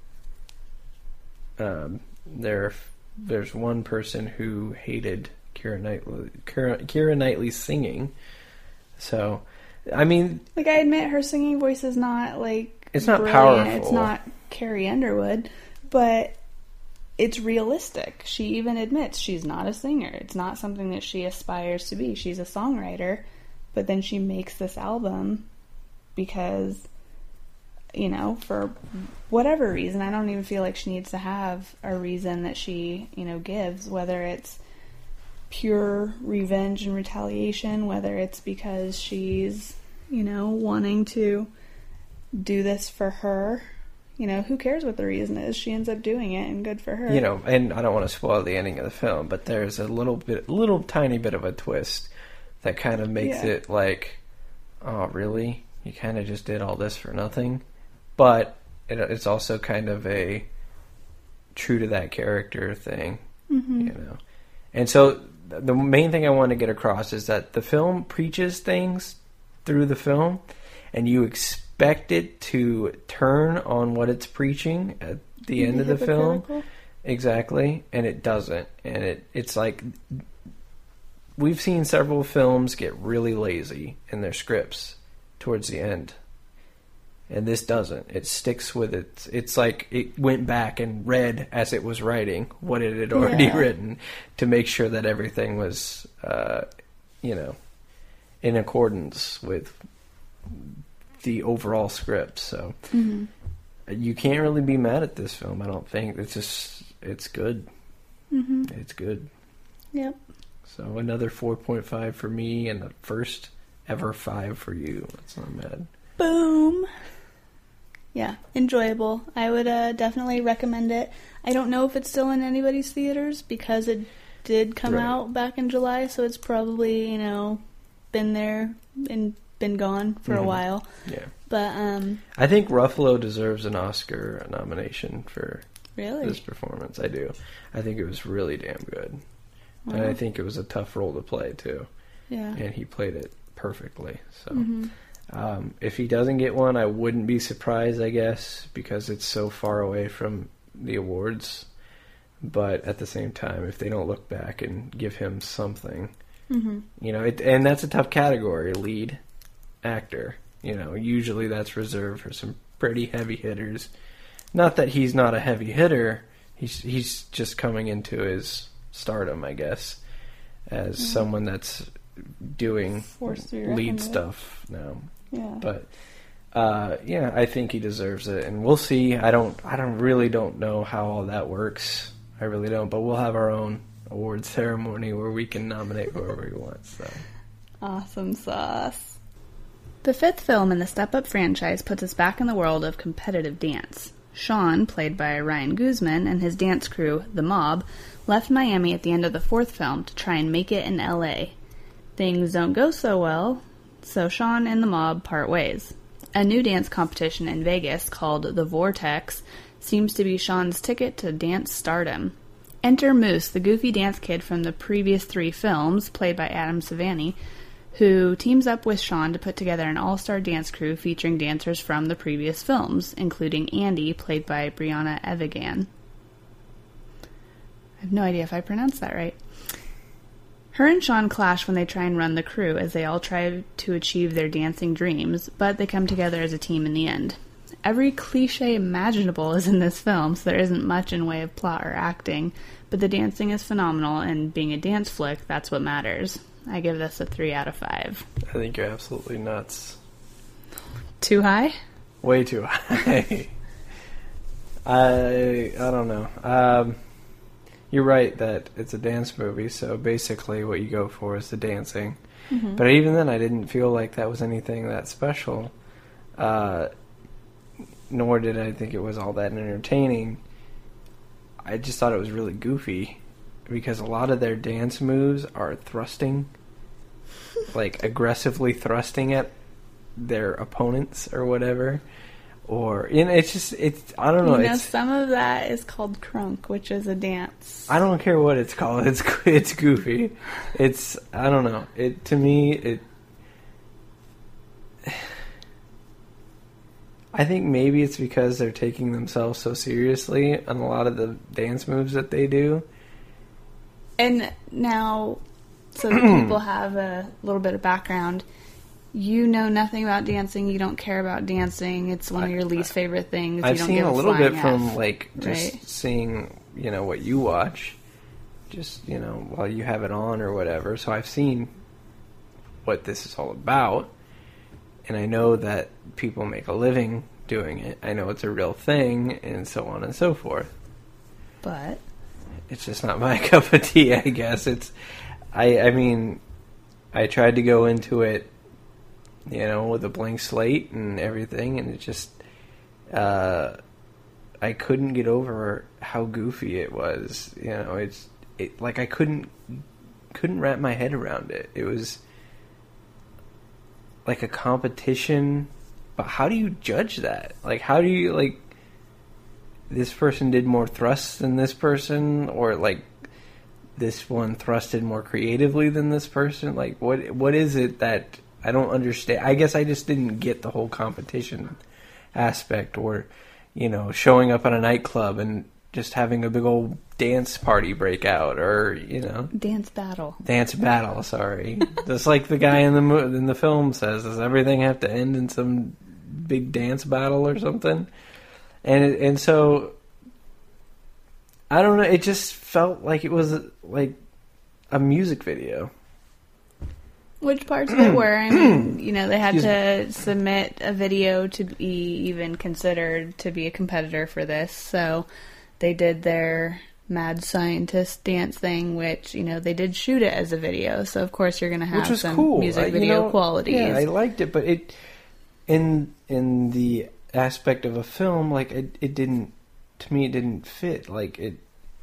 Um, there, there's one person who hated Keira Knightley, Keira, Keira Knightley's singing. So, I mean, Like, I admit her singing voice is not, like, it's not brilliant. powerful. It's not Carrie Underwood, but it's realistic. She even admits she's not a singer. It's not something that she aspires to be. She's a songwriter, but then she makes this album because, you know, for whatever reason, I don't even feel like she needs to have a reason that she, you know, gives, whether it's pure revenge and retaliation, whether it's because she's, you know, wanting to do this for her. You know, who cares what the reason is? She ends up doing it, and good for her. You know, and I don't want to spoil the ending of the film, but there's a little bit, little tiny bit of a twist that kind of makes Yeah. it like, oh, really? You kind of just did all this for nothing? But it, it's also kind of a true to that character thing, Mm-hmm. you know. And so th- the main thing I want to get across is that the film preaches things through the film, and you expect it to turn on what it's preaching at the end of the film. Hypocritical. Exactly, and it doesn't. And it it's like we've seen several films get really lazy in their scripts towards the end. And this doesn't. It sticks with it. It's like it went back and read as it was writing what it had already Yeah. written to make sure that everything was, uh, you know, in accordance with the overall script. So Mm-hmm. you can't really be mad at this film, I don't think. It's just, it's good. Mm-hmm. It's good. Yep. So another four point five for me and the first ever five for you. That's not bad. Boom. Yeah, enjoyable. I would uh, definitely recommend it. I don't know if it's still in anybody's theaters because it did come Right. out back in July, so it's probably, you know, been there and been gone for Mhm. a while. Yeah. But, um, I think Ruffalo deserves an Oscar nomination for really? this performance. I do. I think it was really damn good. And Wow. I think it was a tough role to play, too. Yeah. And he played it perfectly. So Mm-hmm. um, if he doesn't get one, I wouldn't be surprised, I guess, because it's so far away from the awards. But at the same time, if they don't look back and give him something, Mm-hmm. you know, it, and that's a tough category, lead actor. You know, usually that's reserved for some pretty heavy hitters. Not that he's not a heavy hitter. He's he's just coming into his stardom, I guess, as Yeah. someone that's doing Forced to be reckoned lead with. stuff now. Yeah. But uh, yeah, I think he deserves it, and we'll see. I don't, I don't really don't know how all that works. I really don't. But we'll have our own award ceremony where we can nominate whoever we want. So Awesome sauce. The fifth film in the Step Up franchise puts us back in the world of competitive dance. Sean, played by Ryan Guzman, and his dance crew, The Mob, left Miami at the end of the fourth film to try and make it in L A. Things don't go so well, so Sean and The Mob part ways. A new dance competition in Vegas called The Vortex seems to be Sean's ticket to dance stardom. Enter Moose, the goofy dance kid from the previous three films, played by Adam Savani, who teams up with Sean to put together an all-star dance crew featuring dancers from the previous films, including Andy, played by Brianna Evigan. I have no idea if I pronounced that right. Her and Sean clash when they try and run the crew, as they all try to achieve their dancing dreams, but they come together as a team in the end. Every cliche imaginable is in this film, so there isn't much in way of plot or acting, but the dancing is phenomenal, and being a dance flick, that's what matters. I give this a three out of five. I think you're absolutely nuts. Too high? Way too high. I I don't know. Um, you're right that it's a dance movie, so basically what you go for is the dancing. Mm-hmm. But even then, I didn't feel like that was anything that special. Uh, nor did I think it was all that entertaining. I just thought it was really goofy because a lot of their dance moves are thrusting, like aggressively thrusting at their opponents or whatever. or you know, it's just it's I don't know. You know, it's, some of that is called crunk, which is a dance. I don't care what it's called. It's it's goofy. It's I don't know. It to me it. I think maybe it's because they're taking themselves so seriously on a lot of the dance moves that they do. And now, so that people have a little bit of background, you know nothing about dancing. You don't care about dancing. It's one of your least favorite things. I've you don't seen give a little bit flying from F, like just right? seeing, you know, what you watch, just you know while you have it on or whatever. So I've seen what this is all about, and I know that people make a living doing it. I know it's a real thing, and so on and so forth. But it's just not my cup of tea, I guess. It's, I, I mean, I tried to go into it, you know, with a blank slate and everything, and it just, uh, I couldn't get over how goofy it was. You know, it's, it like I couldn't, couldn't wrap my head around it. It was like a competition. But how do you judge that? Like, how do you, like, this person did more thrusts than this person? Or, like, this one thrusted more creatively than this person? Like, what what is it that I don't understand? I guess I just didn't get the whole competition aspect. Or, you know, showing up at a nightclub and just having a big old dance party break out. Or, you know. Dance battle. Dance battle, sorry. Just like the guy in the mo- in the film says, does everything have to end in some big dance battle or something? And it, and so I don't know, it just felt like it was like a music video. Which parts of it were? I mean, you know, they had to submit a video to be even considered to be a competitor for this. So they did their mad scientist dance thing, which, you know, they did shoot it as a video. So, of course, you're going to have some cool. music uh, video you know, qualities. Yeah, I liked it, but it in in the aspect of a film, like, it, it didn't, to me, it didn't fit. Like, it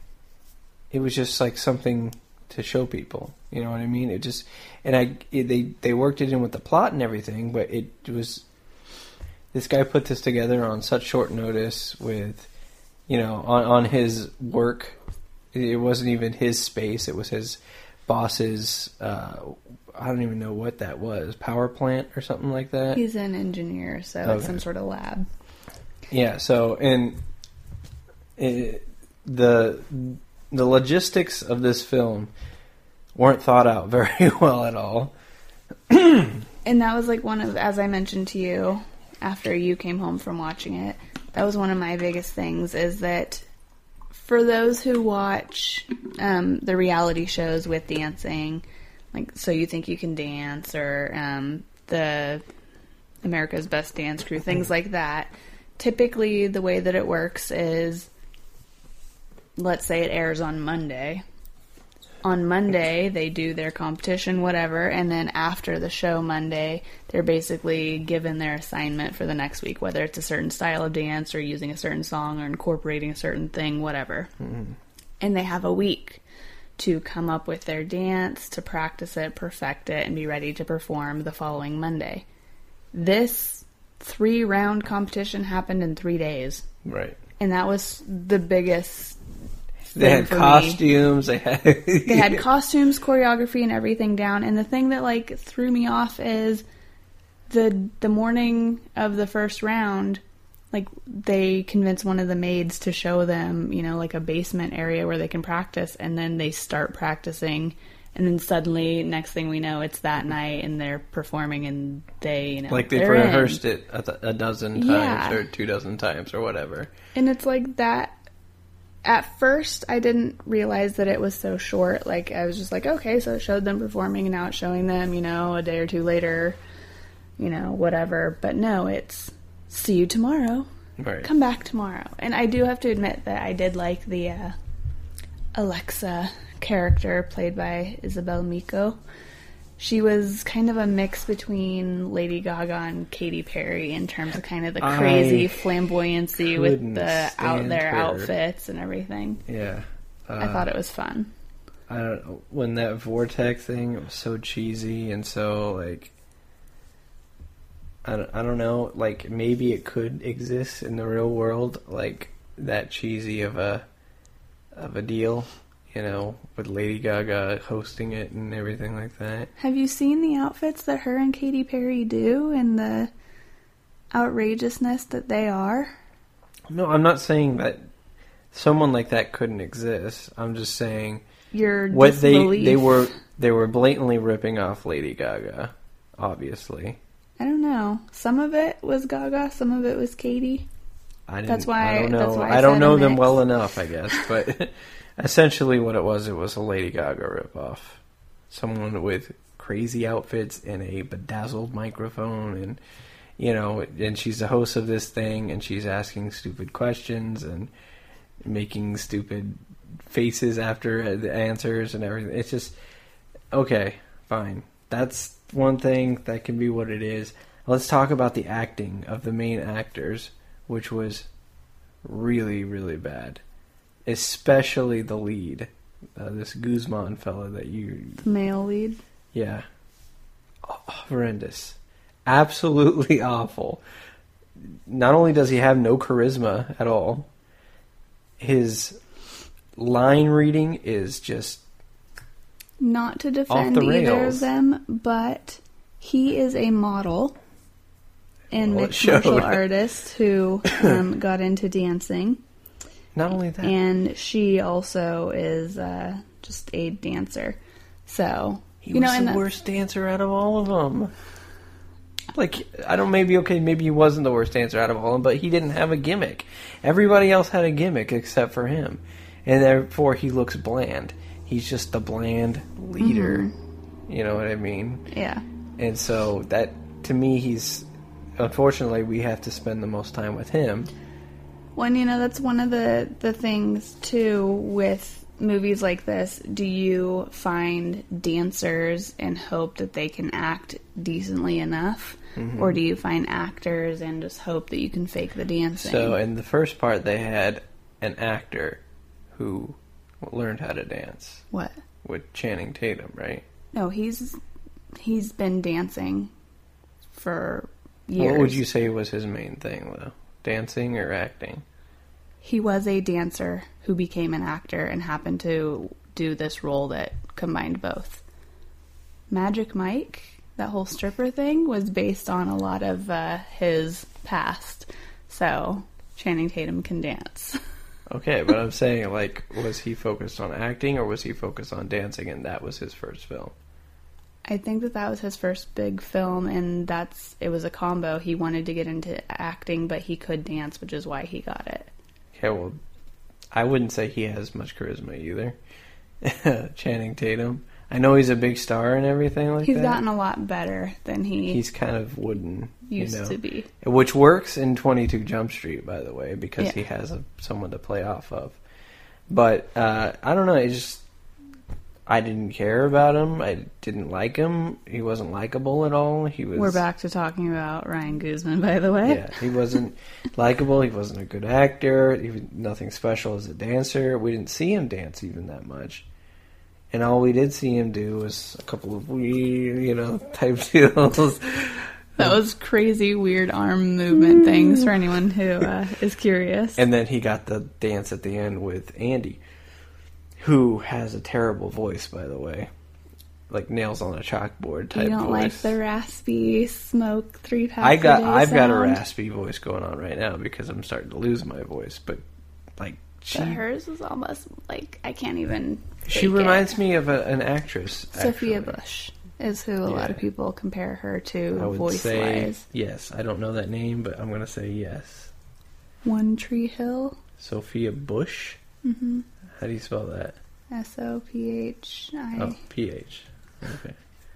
it was just like something to show people. You know what I mean? It just, and I, it, they, they worked it in with the plot and everything, but it was, this guy put this together on such short notice with, you know, on, on his work. It wasn't even his space. It was his boss's, uh, I don't even know what that was, power plant or something like that. He's an engineer, so Okay. it's some sort of lab. Yeah, so, and it, the the logistics of this film weren't thought out very well at all. And that was like one of, as I mentioned to you after you came home from watching it, that was one of my biggest things, is that for those who watch um, the reality shows with dancing, like So You Think You Can Dance, or um, the America's Best Dance Crew, things like that, typically the way that it works is, let's say it airs on Monday. On Monday, they do their competition, whatever, and then after the show Monday, they're basically given their assignment for the next week, whether it's a certain style of dance or using a certain song or incorporating a certain thing, whatever. Mm-hmm. And they have a week to come up with their dance, to practice it, perfect it, and be ready to perform the following Monday. This three-round competition happened in three days. Right. And that was the biggest They had costumes. Me. They had they had costumes, choreography, and everything down. And the thing that like threw me off is the the morning of the first round, like they convince one of the maids to show them, you know, like a basement area where they can practice, and then they start practicing, and then suddenly, next thing we know, it's that night, and they're performing, and they, you know, like they've rehearsed in. it a, th- a dozen times yeah. or two dozen times or whatever. And it's like that. At first, I didn't realize that it was so short. Like, I was just like, okay, so it showed them performing, and now it's showing them, you know, a day or two later, you know, whatever. But no, it's see you tomorrow. Right. Come back tomorrow. And I do have to admit that I did like the uh, Alexa character played by Isabel Miko. She was kind of a mix between Lady Gaga and Katy Perry in terms of kind of the crazy I flamboyancy with the out there her. outfits and everything. Yeah. Uh, I thought it was fun. I don't know. When that vortex thing, it was so cheesy and so, like, I don't, I don't know. Like, maybe it could exist in the real world, like that cheesy of a of a deal, you know, with Lady Gaga hosting it and everything like that. Have you seen the outfits that her and Katy Perry do and the outrageousness that they are? No, I'm not saying that someone like that couldn't exist. I'm just saying Your what they disbelief. they were they were blatantly ripping off Lady Gaga, obviously. I don't know. Some of it was Gaga, some of it was Katy. I didn't, That's why- I don't know. that's why I I don't said know a them mix. well enough, I guess. But essentially, what it was, it was a Lady Gaga ripoff. Someone with crazy outfits and a bedazzled microphone, and you know, and she's the host of this thing, and she's asking stupid questions and making stupid faces after the answers and everything. It's just okay, fine. That's one thing that can be what it is. Let's talk about the acting of the main actors, which was really, really bad. Especially the lead, uh, this Guzman fella that you... The male lead. Yeah. Oh, horrendous. Absolutely awful. Not only does he have no charisma at all, his line reading is just... Not to defend Off the either rails. of them, but he is a model and Well, it mixed martial showed. artist who um, got into dancing. Not only that... And she also is uh, just a dancer. So, He you know, was and the that's- worst dancer out of all of them. Like, I don't, maybe, okay, maybe he wasn't the worst dancer out of all of them, but he didn't have a gimmick. Everybody else had a gimmick except for him. And therefore, he looks bland. He's just the bland leader. Mm-hmm. You know what I mean? yeah. And so, that, to me, he's, unfortunately, we have to spend the most time with him. Well, and, you know, that's one of the, the things, too, with movies like this. Do you find dancers and hope that they can act decently enough? Mm-hmm. Or do you find actors and just hope that you can fake the dancing? So, in the first part, they had an actor who learned how to dance What? with Channing Tatum, right? No, he's he's been dancing for years. What would you say was his main thing, though? Dancing or acting? He was a dancer who became an actor and happened to do this role that combined both. Magic Mike, that whole stripper thing, was based on a lot of uh, his past. So, Channing Tatum can dance. Okay, but I'm saying, like, was he focused on acting or was he focused on dancing and that was his first film? I think that that was his first big film, and that's it was a combo. He wanted to get into acting, but he could dance, which is why he got it. Okay, well, I wouldn't say he has much charisma either. Channing Tatum. I know he's a big star and everything like He's that. gotten a lot better than he He's kind of wooden, used you know, to be. which works in twenty-two Jump Street, by the way, because Yeah. he has a, someone to play off of. But uh, I don't know. It just I didn't care about him. I didn't like him. He wasn't likable at all. He was. We're back to talking about Ryan Guzman, by the way. Yeah, he wasn't likable. He wasn't a good actor. He was nothing special as a dancer. We didn't see him dance even that much. And all we did see him do was a couple of weird, you know, type deals. That was crazy, weird arm movement things for anyone who uh, is curious. And then he got the dance at the end with Andy, who has a terrible voice, by the way. Like nails on a chalkboard type you don't voice. like the raspy smoke three packs I got a day I've got a sound? raspy voice going on right now because I'm starting to lose my voice, but like she But hers is almost like I can't even. she fake reminds it. me of a, an actress. Sophia actually. Bush is who a lot of Yeah. people compare her to I would voice say wise. yes. I don't know that name, but I'm going to say yes. One Tree Hill, Sophia Bush. mm-hmm. How do you spell that? S O P H I. Oh, P H. Okay.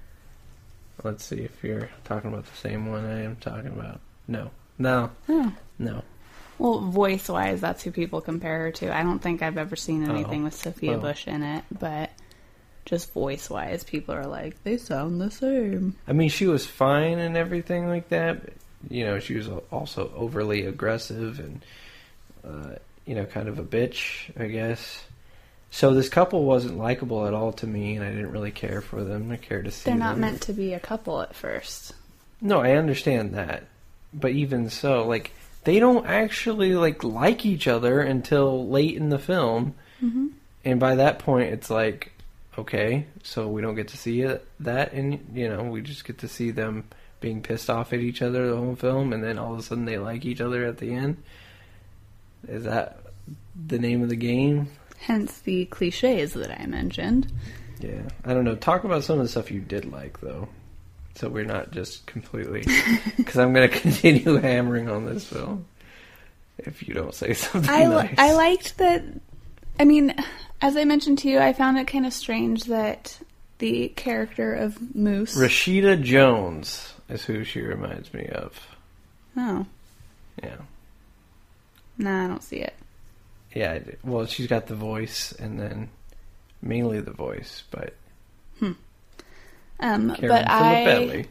Let's see if you're talking about the same one I am talking about. No. No. Oh. No. Well, voice wise, that's who people compare her to. I don't think I've ever seen anything Oh. with Sophia Well. Bush in it, but just voice wise, people are like, they sound the same. I mean, she was fine and everything like that. But, you know, she was also overly aggressive and, uh, you know, kind of a bitch, I guess. So this couple wasn't likable at all to me, and I didn't really care for them. I cared to see They're not them. meant to be a couple at first. No, I understand that. But even so, like, they don't actually, like, like each other until late in the film. Mm-hmm. And by that point, it's like, okay, so we don't get to see it, that, and, you know, we just get to see them being pissed off at each other the whole film, and then all of a sudden they like each other at the end. Is that the name of the game? Hence the cliches that I mentioned. Yeah. I don't know. Talk about some of the stuff you did like, though. So we're not just completely... Because I'm going to continue hammering on this film if you don't say something I, nice. li- I liked that... I mean, as I mentioned to you, I found it kind of strange that the character of Moose... Rashida Jones is who she reminds me of. Oh. Yeah. Nah, I don't see it. Yeah, well, she's got the voice, and then mainly the voice, but... Hmm. Um, Karen but I... Filippelli.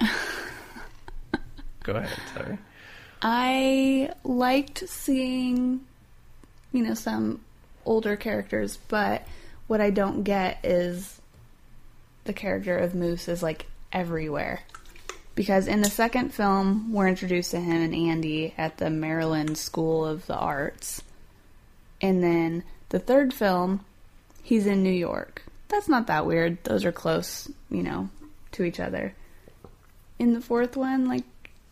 Go ahead, sorry. I liked seeing, you know, some older characters, but what I don't get is the character of Moose is, like, everywhere. Because in the second film, we're introduced to him and Andy at the Maryland School of the Arts. And then the third film, he's in New York. That's not that weird. Those are close, you know, to each other. In the fourth one, like,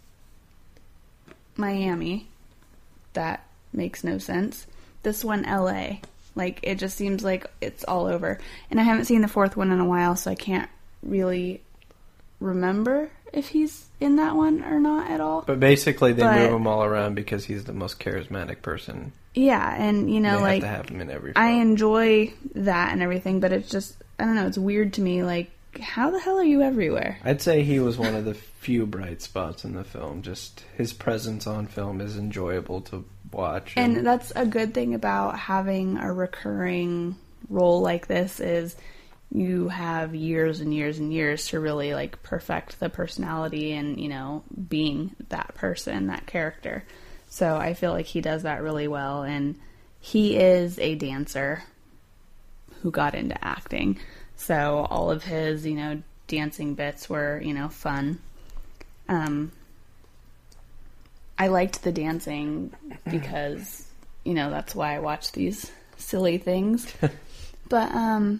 Miami. That makes no sense. This one, L A. Like, it just seems like it's all over. And I haven't seen the fourth one in a while, so I can't really remember if he's in that one or not at all. But basically, they but, move him all around because he's the most charismatic person. Yeah, and, you know, they like... They have to have him in every film. I enjoy that and everything, but it's just... I don't know, it's weird to me, like, how the hell are you everywhere? I'd say he was one of the few bright spots in the film. Just his presence on film is enjoyable to watch. And, and that's a good thing about having a recurring role like this is you have years and years and years to really, like, perfect the personality and, you know, being that person, that character. So I feel like he does that really well, and he is a dancer who got into acting. So all of his, you know, dancing bits were, you know, fun. Um, I liked the dancing because, you know, that's why I watch these silly things. But, um,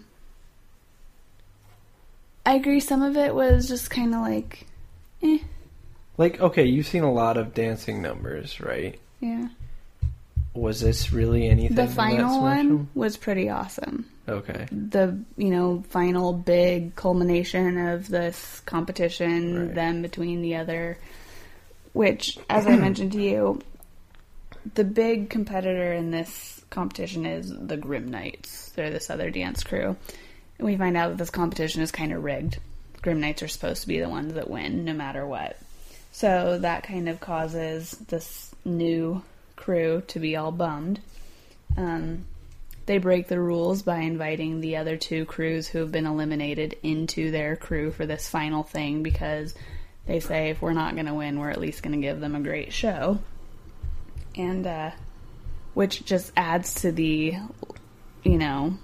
I agree, some of it was just kind of like, eh. Like, okay, you've seen a lot of dancing numbers, right? Yeah. Was this really anything? The in final that one film? was pretty awesome. Okay. The, you know, final big culmination of this competition, Right. them between the other, which, as I mentioned to you, the big competitor in this competition is the Grim Knights. They're this other dance crew. And we find out that this competition is kind of rigged. Grim Knights are supposed to be the ones that win, no matter what. So that kind of causes this new crew to be all bummed. Um, they break the rules by inviting the other two crews who have been eliminated into their crew for this final thing because they say if we're not going to win, we're at least going to give them a great show. And, uh, which just adds to the, you know,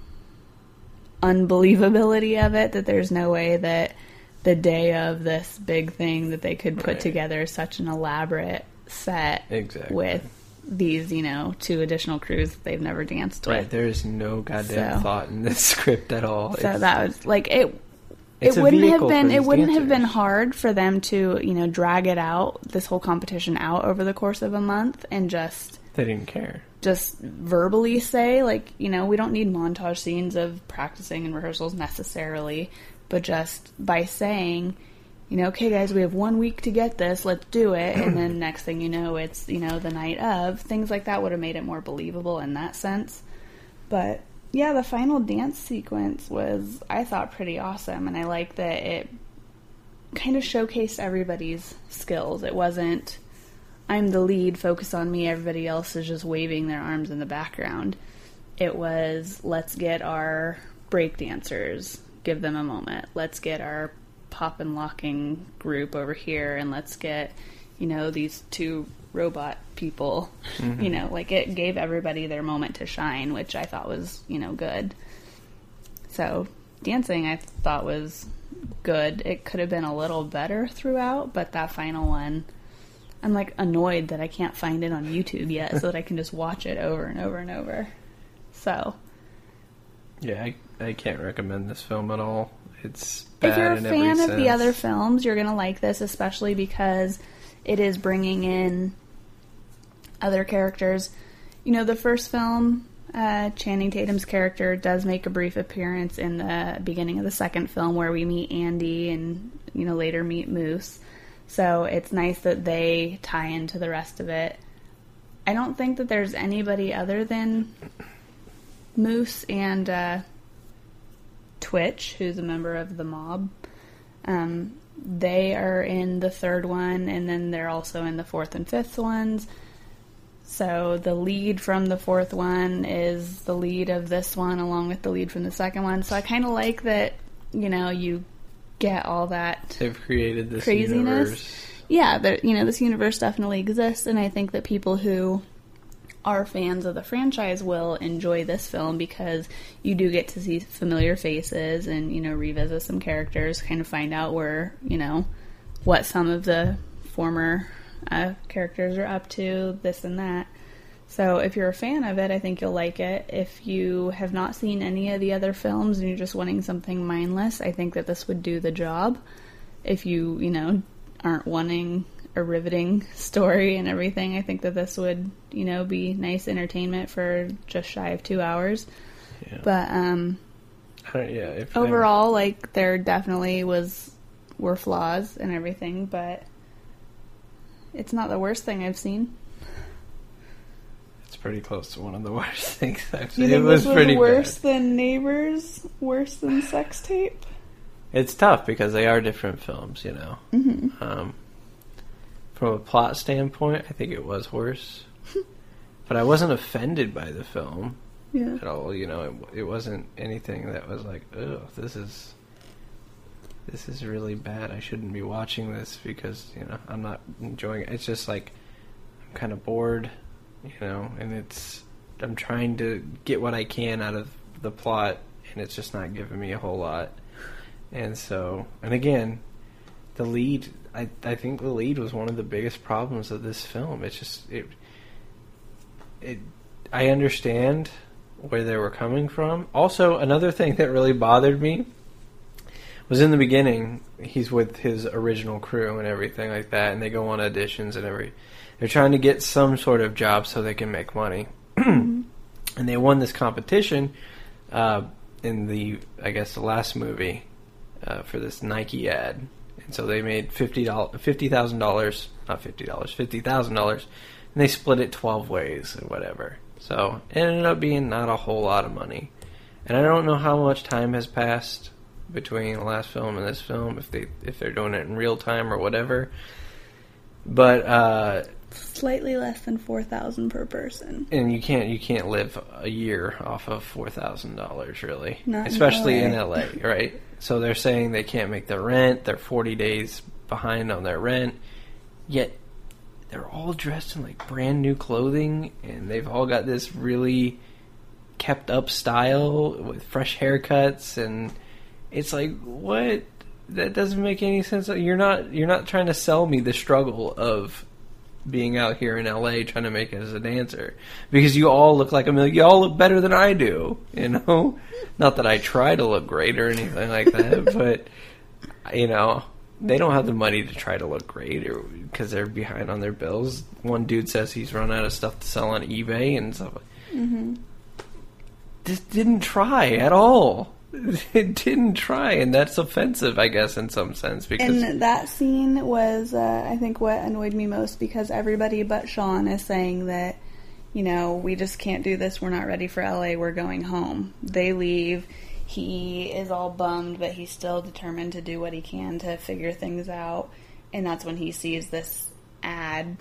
unbelievability of it, that there's no way that the day of this big thing that they could put Right. together such an elaborate set Exactly. with these, you know, two additional crews that they've never danced with. Right, there is no goddamn So- thought in this script at all. So It's- that was like it. It's It a wouldn't have vehicle been. for It these wouldn't have been dancers. hard for them to, you know, drag it out, this whole competition out over the course of a month, and just They didn't care. just verbally say, like, you know, we don't need montage scenes of practicing and rehearsals necessarily, but just by saying, you know, okay, guys, we have one week to get this, let's do it, and then next thing you know, it's, you know, the night of. Things like that would have made it more believable in that sense. But, yeah, the final dance sequence was, I thought, pretty awesome, and I like that it kind of showcased everybody's skills. It wasn't, I'm the lead, focus on me, everybody else is just waving their arms in the background. It was, let's get our break dancers, give them a moment. Let's get our pop and locking group over here, and let's get, you know, these two robot people. Mm-hmm. You know, like, it gave everybody their moment to shine, which I thought was, you know, good. So, dancing I thought was good. It could have been a little better throughout, but that final one, I'm like annoyed that I can't find it on YouTube yet so that I can just watch it over and over and over. So, yeah, I, I can't recommend this film at all. It's bad if you're a in every fan of sense. the other films, you're going to like this, especially because it is bringing in other characters. You know, the first film, uh, Channing Tatum's character does make a brief appearance in the beginning of the second film where we meet Andy and, you know, later meet Moose. So it's nice that they tie into the rest of it. I don't think that there's anybody other than Moose and uh, Twitch, who's a member of the mob. Um, they are in the third one, and then they're also in the fourth and fifth ones. So the lead from the fourth one is the lead of this one, along with the lead from the second one. So I kind of like that, you know, you get all that They've created this craziness. universe. Yeah, there, you know, this universe definitely exists, and I think that people who are fans of the franchise will enjoy this film because you do get to see familiar faces and, you know, revisit some characters, kind of find out where, you know, what some of the former uh, characters are up to, this and that. So if you're a fan of it, I think you'll like it. If you have not seen any of the other films and you're just wanting something mindless, I think that this would do the job. If you, you know, aren't wanting a riveting story and everything, I think that this would, you know, be nice entertainment for just shy of two hours. Yeah. But um, I don't, yeah, if overall, like, there definitely was were flaws and everything, but it's not the worst thing I've seen. It's pretty close to one of the worst things, Do actually. you think It was this was pretty worse bad. than Neighbors? Worse than Sex Tape? It's tough because they are different films, you know. Mm-hmm. Um, from a plot standpoint, I think it was worse. But I wasn't offended by the film Yeah. at all. You know, it, it wasn't anything that was like, oh, this is this is really bad. I shouldn't be watching this because, you know, I'm not enjoying it. It's just like I'm kind of bored, you know, and it's I'm trying to get what I can out of the plot, and it's just not giving me a whole lot. And so, and again, the lead, I I think the lead was one of the biggest problems of this film. It's just, it, it, I understand where they were coming from. Also, another thing that really bothered me was in the beginning, he's with his original crew and everything like that, and they go on auditions and every, they're trying to get some sort of job so they can make money. Mm-hmm. And they won this competition, uh, in the, I guess, the last movie, Uh, for this Nike ad, and so they made fifty dollars, fifty thousand dollars, not fifty dollars, fifty thousand dollars, and they split it twelve ways or whatever. So it ended up being not a whole lot of money, and I don't know how much time has passed between the last film and this film, if they if they're doing it in real time or whatever. But uh, Slightly less than four thousand per person. and you can't you can't live a year off of four thousand dollars really, Not in especially L A. in L A, right? So they're saying they can't make their rent. They're forty days behind on their rent. Yet they're all dressed in like brand new clothing, and they've all got this really kept up style with fresh haircuts, and it's like, what? That doesn't make any sense. You're not you're not trying to sell me the struggle of being out here in L A trying to make it as a dancer, because you all look like a million. You all look better than I do, you know. Not that I try to look great or anything like that, but you know, they don't have the money to try to look great, or because they're behind on their bills. One dude says he's run out of stuff to sell on eBay and stuff. Mm-hmm. Just didn't try at all. It didn't try, and that's offensive, I guess, in some sense. Because And that scene was, uh, I think, what annoyed me most, because everybody but Sean is saying that, you know, we just can't do this, we're not ready for L A, we're going home. They leave, he is all bummed, but he's still determined to do what he can to figure things out, and that's when he sees this ad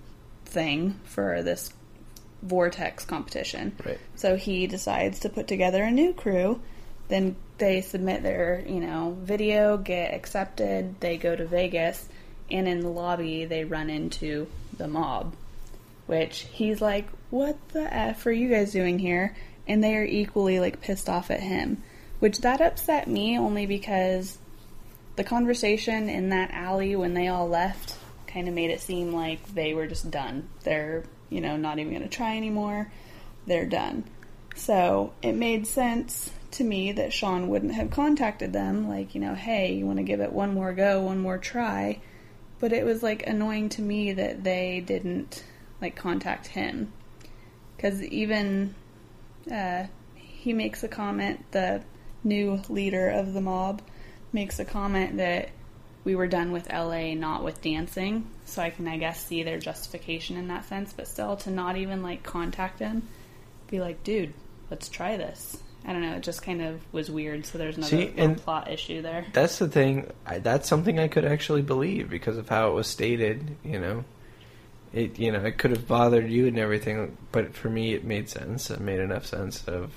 thing for this Vortex competition. Right. So he decides to put together a new crew. Then they submit their, you know, video, get accepted, they go to Vegas, and in the lobby they run into the mob, which he's like, what the F are you guys doing here? And they are equally, like, pissed off at him, which that upset me only because the conversation in that alley when they all left kind of made it seem like they were just done. They're, you know, not even going to try anymore. They're done. So it made sense to me that Sean wouldn't have contacted them, like, you know, hey, you want to give it one more go, one more try. But it was, like, annoying to me that they didn't, like, contact him. Because even uh, he makes a comment, the new leader of the mob makes a comment that we were done with L A, not with dancing. So I can, I guess, see their justification in that sense. But still, to not even, like, contact him, be like, dude, let's try this. I don't know, it just kind of was weird, so there's another See, and plot issue there. That's the thing. I, that's something I could actually believe because of how it was stated, you know. It, you know, it could have bothered you and everything, but for me it made sense. It made enough sense of,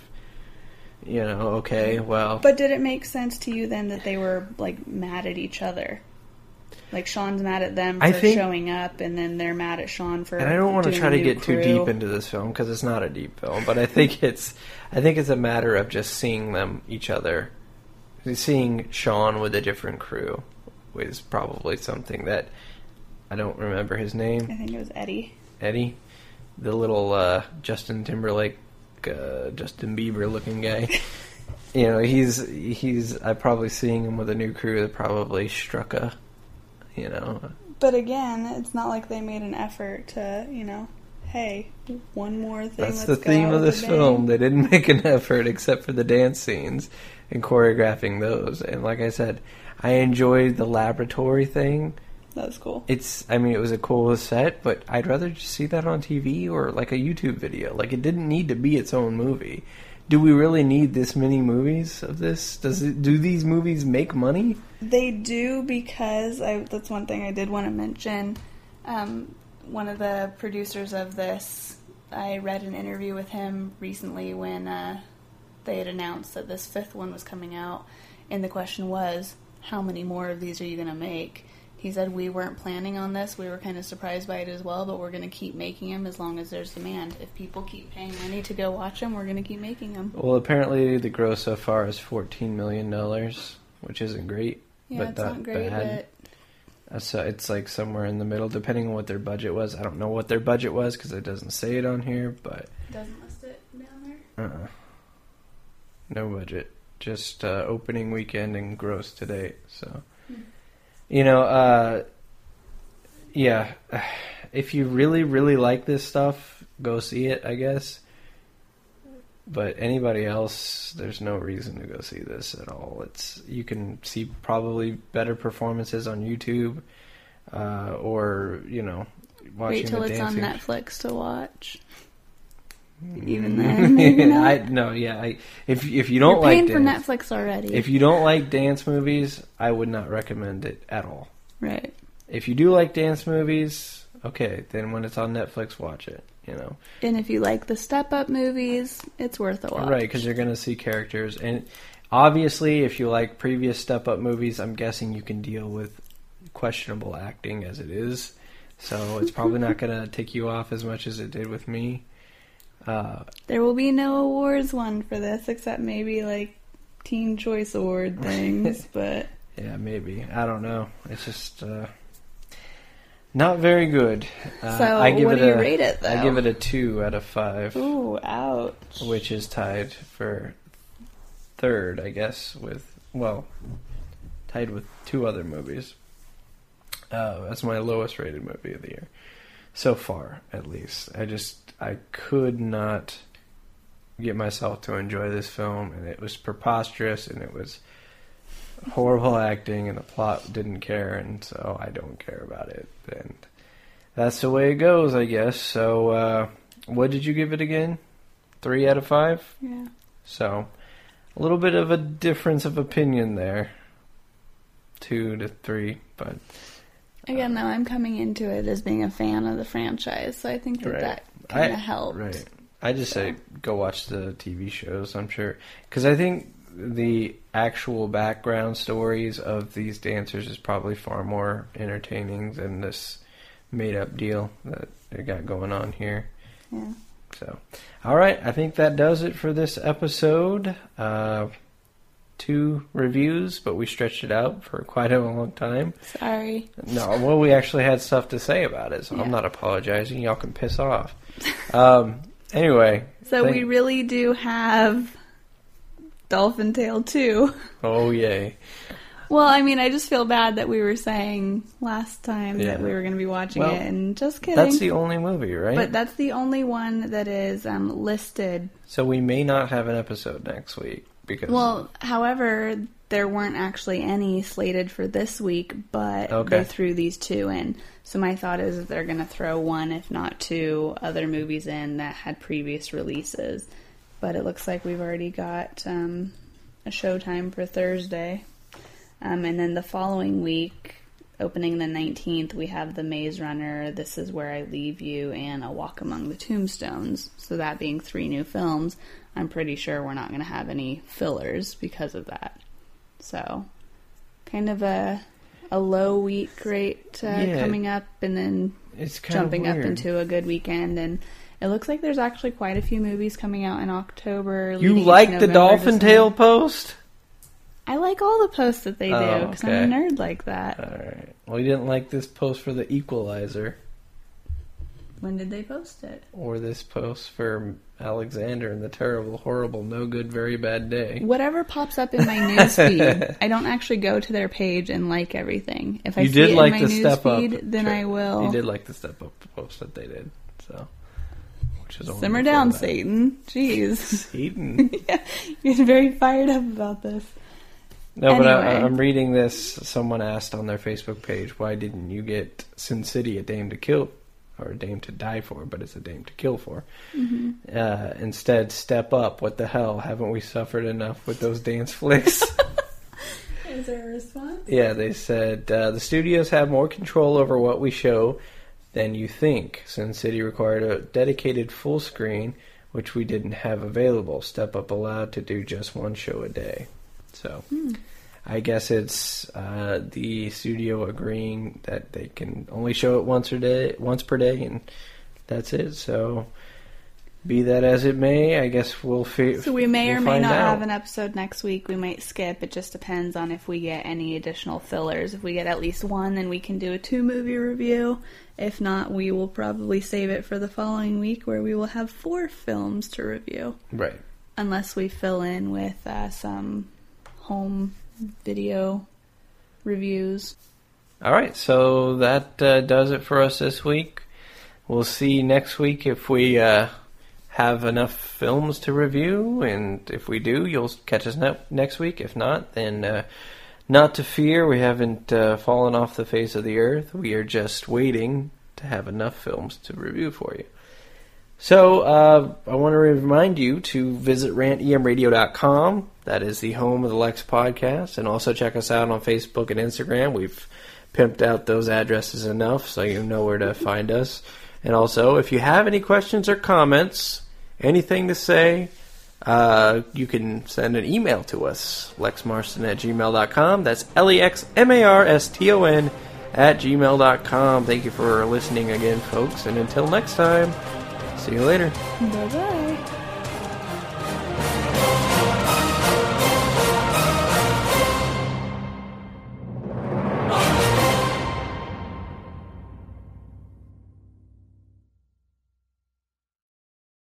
you know, okay, well... But did it make sense to you then that they were, like, mad at each other? Like, Sean's mad at them for I think, showing up, and then they're mad at Sean for and I don't want to try to get crew. too deep into this film, because it's not a deep film, but I think it's I think it's a matter of just seeing them, each other. Seeing Sean with a different crew was probably something that... I don't remember his name. I think it was Eddie. Eddie? The little uh, Justin Timberlake, uh, Justin Bieber looking guy. You know, he's... he's. I'm probably seeing him with a new crew that probably struck a... You know. But again, it's not like they made an effort to, you know, hey, one more thing. That's let's the theme go of this the film. They didn't make an effort except for the dance scenes and choreographing those. And like I said, I enjoyed the laboratory thing. That was cool. It's, I mean, it was a cool set, but I'd rather just see that on T V or like a YouTube video. Like, it didn't need to be its own movie. Do we really need this many movies of this? Does it, do these movies make money? They do, because I, that's one thing I did want to mention. Um, one of the producers of this, I read an interview with him recently when uh, they had announced that this fifth one was coming out, and the question was, how many more of these are you going to make? He said, we weren't planning on this. We were kind of surprised by it as well, but we're going to keep making them as long as there's demand. If people keep paying money to go watch them, we're going to keep making them. Well, apparently the gross so far is fourteen million dollars, which isn't great. Yeah, but it's not, not great, bad. but... So it's like somewhere in the middle, depending on what their budget was. I don't know what their budget was because it doesn't say it on here, but... Doesn't list it down there? Uh-uh. No budget. Just uh, opening weekend and gross to date, so... Hmm. You know, uh, yeah, if you really, really like this stuff, go see it, I guess. But anybody else, there's no reason to go see this at all. It's you can see probably better performances on YouTube, uh, or, you know, watching Wait till the it's dancing. on Netflix to watch. Even then, maybe not. I no, yeah. I, if if you don't You're like paying dance, for Netflix already. If you don't like dance movies, I would not recommend it at all. Right. If you do like dance movies, okay, then when it's on Netflix, watch it. You know. And if you like the Step Up movies, it's worth a watch. Right, because you're going to see characters, and obviously, if you like previous Step Up movies, I'm guessing you can deal with questionable acting as it is. So it's probably not going to tick you off as much as it did with me. Uh, there will be no awards won for this, except maybe like Teen Choice Award things, but yeah, maybe. I don't know. It's just uh, not very good. Uh, so I give what it do you a, rate it, though? I give it a two out of five. Ooh, ouch. Which is tied for third, I guess, with, well, tied with two other movies. Uh, that's my lowest rated movie of the year. So far, at least. I just... I could not get myself to enjoy this film, and it was preposterous, and it was horrible acting, and the plot didn't care, and so I don't care about it. And that's the way it goes, I guess. So, uh, what did you give it again? Three out of five? Yeah. So, a little bit of a difference of opinion there. Two to three, but... Again, though, I'm coming into it as being a fan of the franchise, so I think that right. that kind of helped. Right. I just so. say go watch the T V shows, I'm sure. Because I think the actual background stories of these dancers is probably far more entertaining than this made-up deal that they got going on here. Yeah. So, all right. I think that does it for this episode. Uh, two reviews, but we stretched it out for quite a long time. Sorry. No, well, we actually had stuff to say about it, so Yeah. I'm not apologizing. Y'all can piss off. Um, anyway. So thank- we really do have Dolphin Tale two. Oh, yay. Well, I mean, I just feel bad that we were saying last time Yeah. that we were going to be watching Well, it, and just kidding. That's the only movie, right? But that's the only one that is um, listed. So we may not have an episode next week because Well, however, there weren't actually any slated for this week, but Okay. they threw these two in. So my thought is that they're going to throw one, if not two, other movies in that had previous releases. But it looks like we've already got um, a showtime for Thursday. Um, and then the following week, opening the nineteenth, we have The Maze Runner, This Is Where I Leave You, and A Walk Among the Tombstones. So that being three new films, I'm pretty sure we're not going to have any fillers because of that. So, kind of a a low week rate uh, Yeah. coming up, and then it's kind jumping of up weird. into a good weekend. And it looks like there's actually quite a few movies coming out in October. You leading into like the November, Dolphin December. Tail post? I like all the posts that they do Oh, because okay. I'm a nerd like that. Alright. Well, you didn't like this post for the Equalizer When did they post it? or this post for Alexander and the terrible, horrible, no good, very bad day. Whatever pops up in my newsfeed, I don't actually go to their page and like everything. If I You see did it like in my the step up. newsfeed, then tra- I will. You did like the step up post that they did. So, which is only Simmer before down, that. Satan. Jeez. Satan. Yeah, you're very fired up about this. No, but I, Anyway. I'm reading this. Someone asked on their Facebook page, why didn't you get Sin City, A Dame to Kill, or A Dame to Die For, but it's A Dame to Kill For. Mm-hmm. Uh, instead, Step Up. What the hell? Haven't we suffered enough with those dance flicks? Is there a response? Yeah, they said, uh, the studios have more control over what we show than you think. Sin City required a dedicated full screen, which we didn't have available. Step Up allowed to do just one show a day. So, Hmm. I guess it's uh, the studio agreeing that they can only show it once a day, once per day, and that's it. So, be that as it may, I guess we'll fi- So we may we'll or may find not out. have an episode next week. We might skip. It just depends on if we get any additional fillers. If we get at least one, then we can do a two-movie review. If not, we will probably save it for the following week where we will have four films to review. Right. Unless we fill in with uh, some home video reviews. All right, so that uh, does it for us this week. We'll see next week if we uh, have enough films to review, and if we do, you'll catch us ne- next week. If not, then uh, not to fear, we haven't uh, fallen off the face of the earth. We are just waiting to have enough films to review for you. So, uh, I want to remind you to visit rant e m radio dot com. That is the home of the Lex podcast. And also check us out on Facebook and Instagram. We've pimped out those addresses enough so you know where to find us. And also, if you have any questions or comments, anything to say, uh, you can send an email to us, lexmarston at gmail dot com. That's L E X M A R S T O N at gmail dot com. Thank you for listening again, folks. And until next time, see you later. Bye-bye.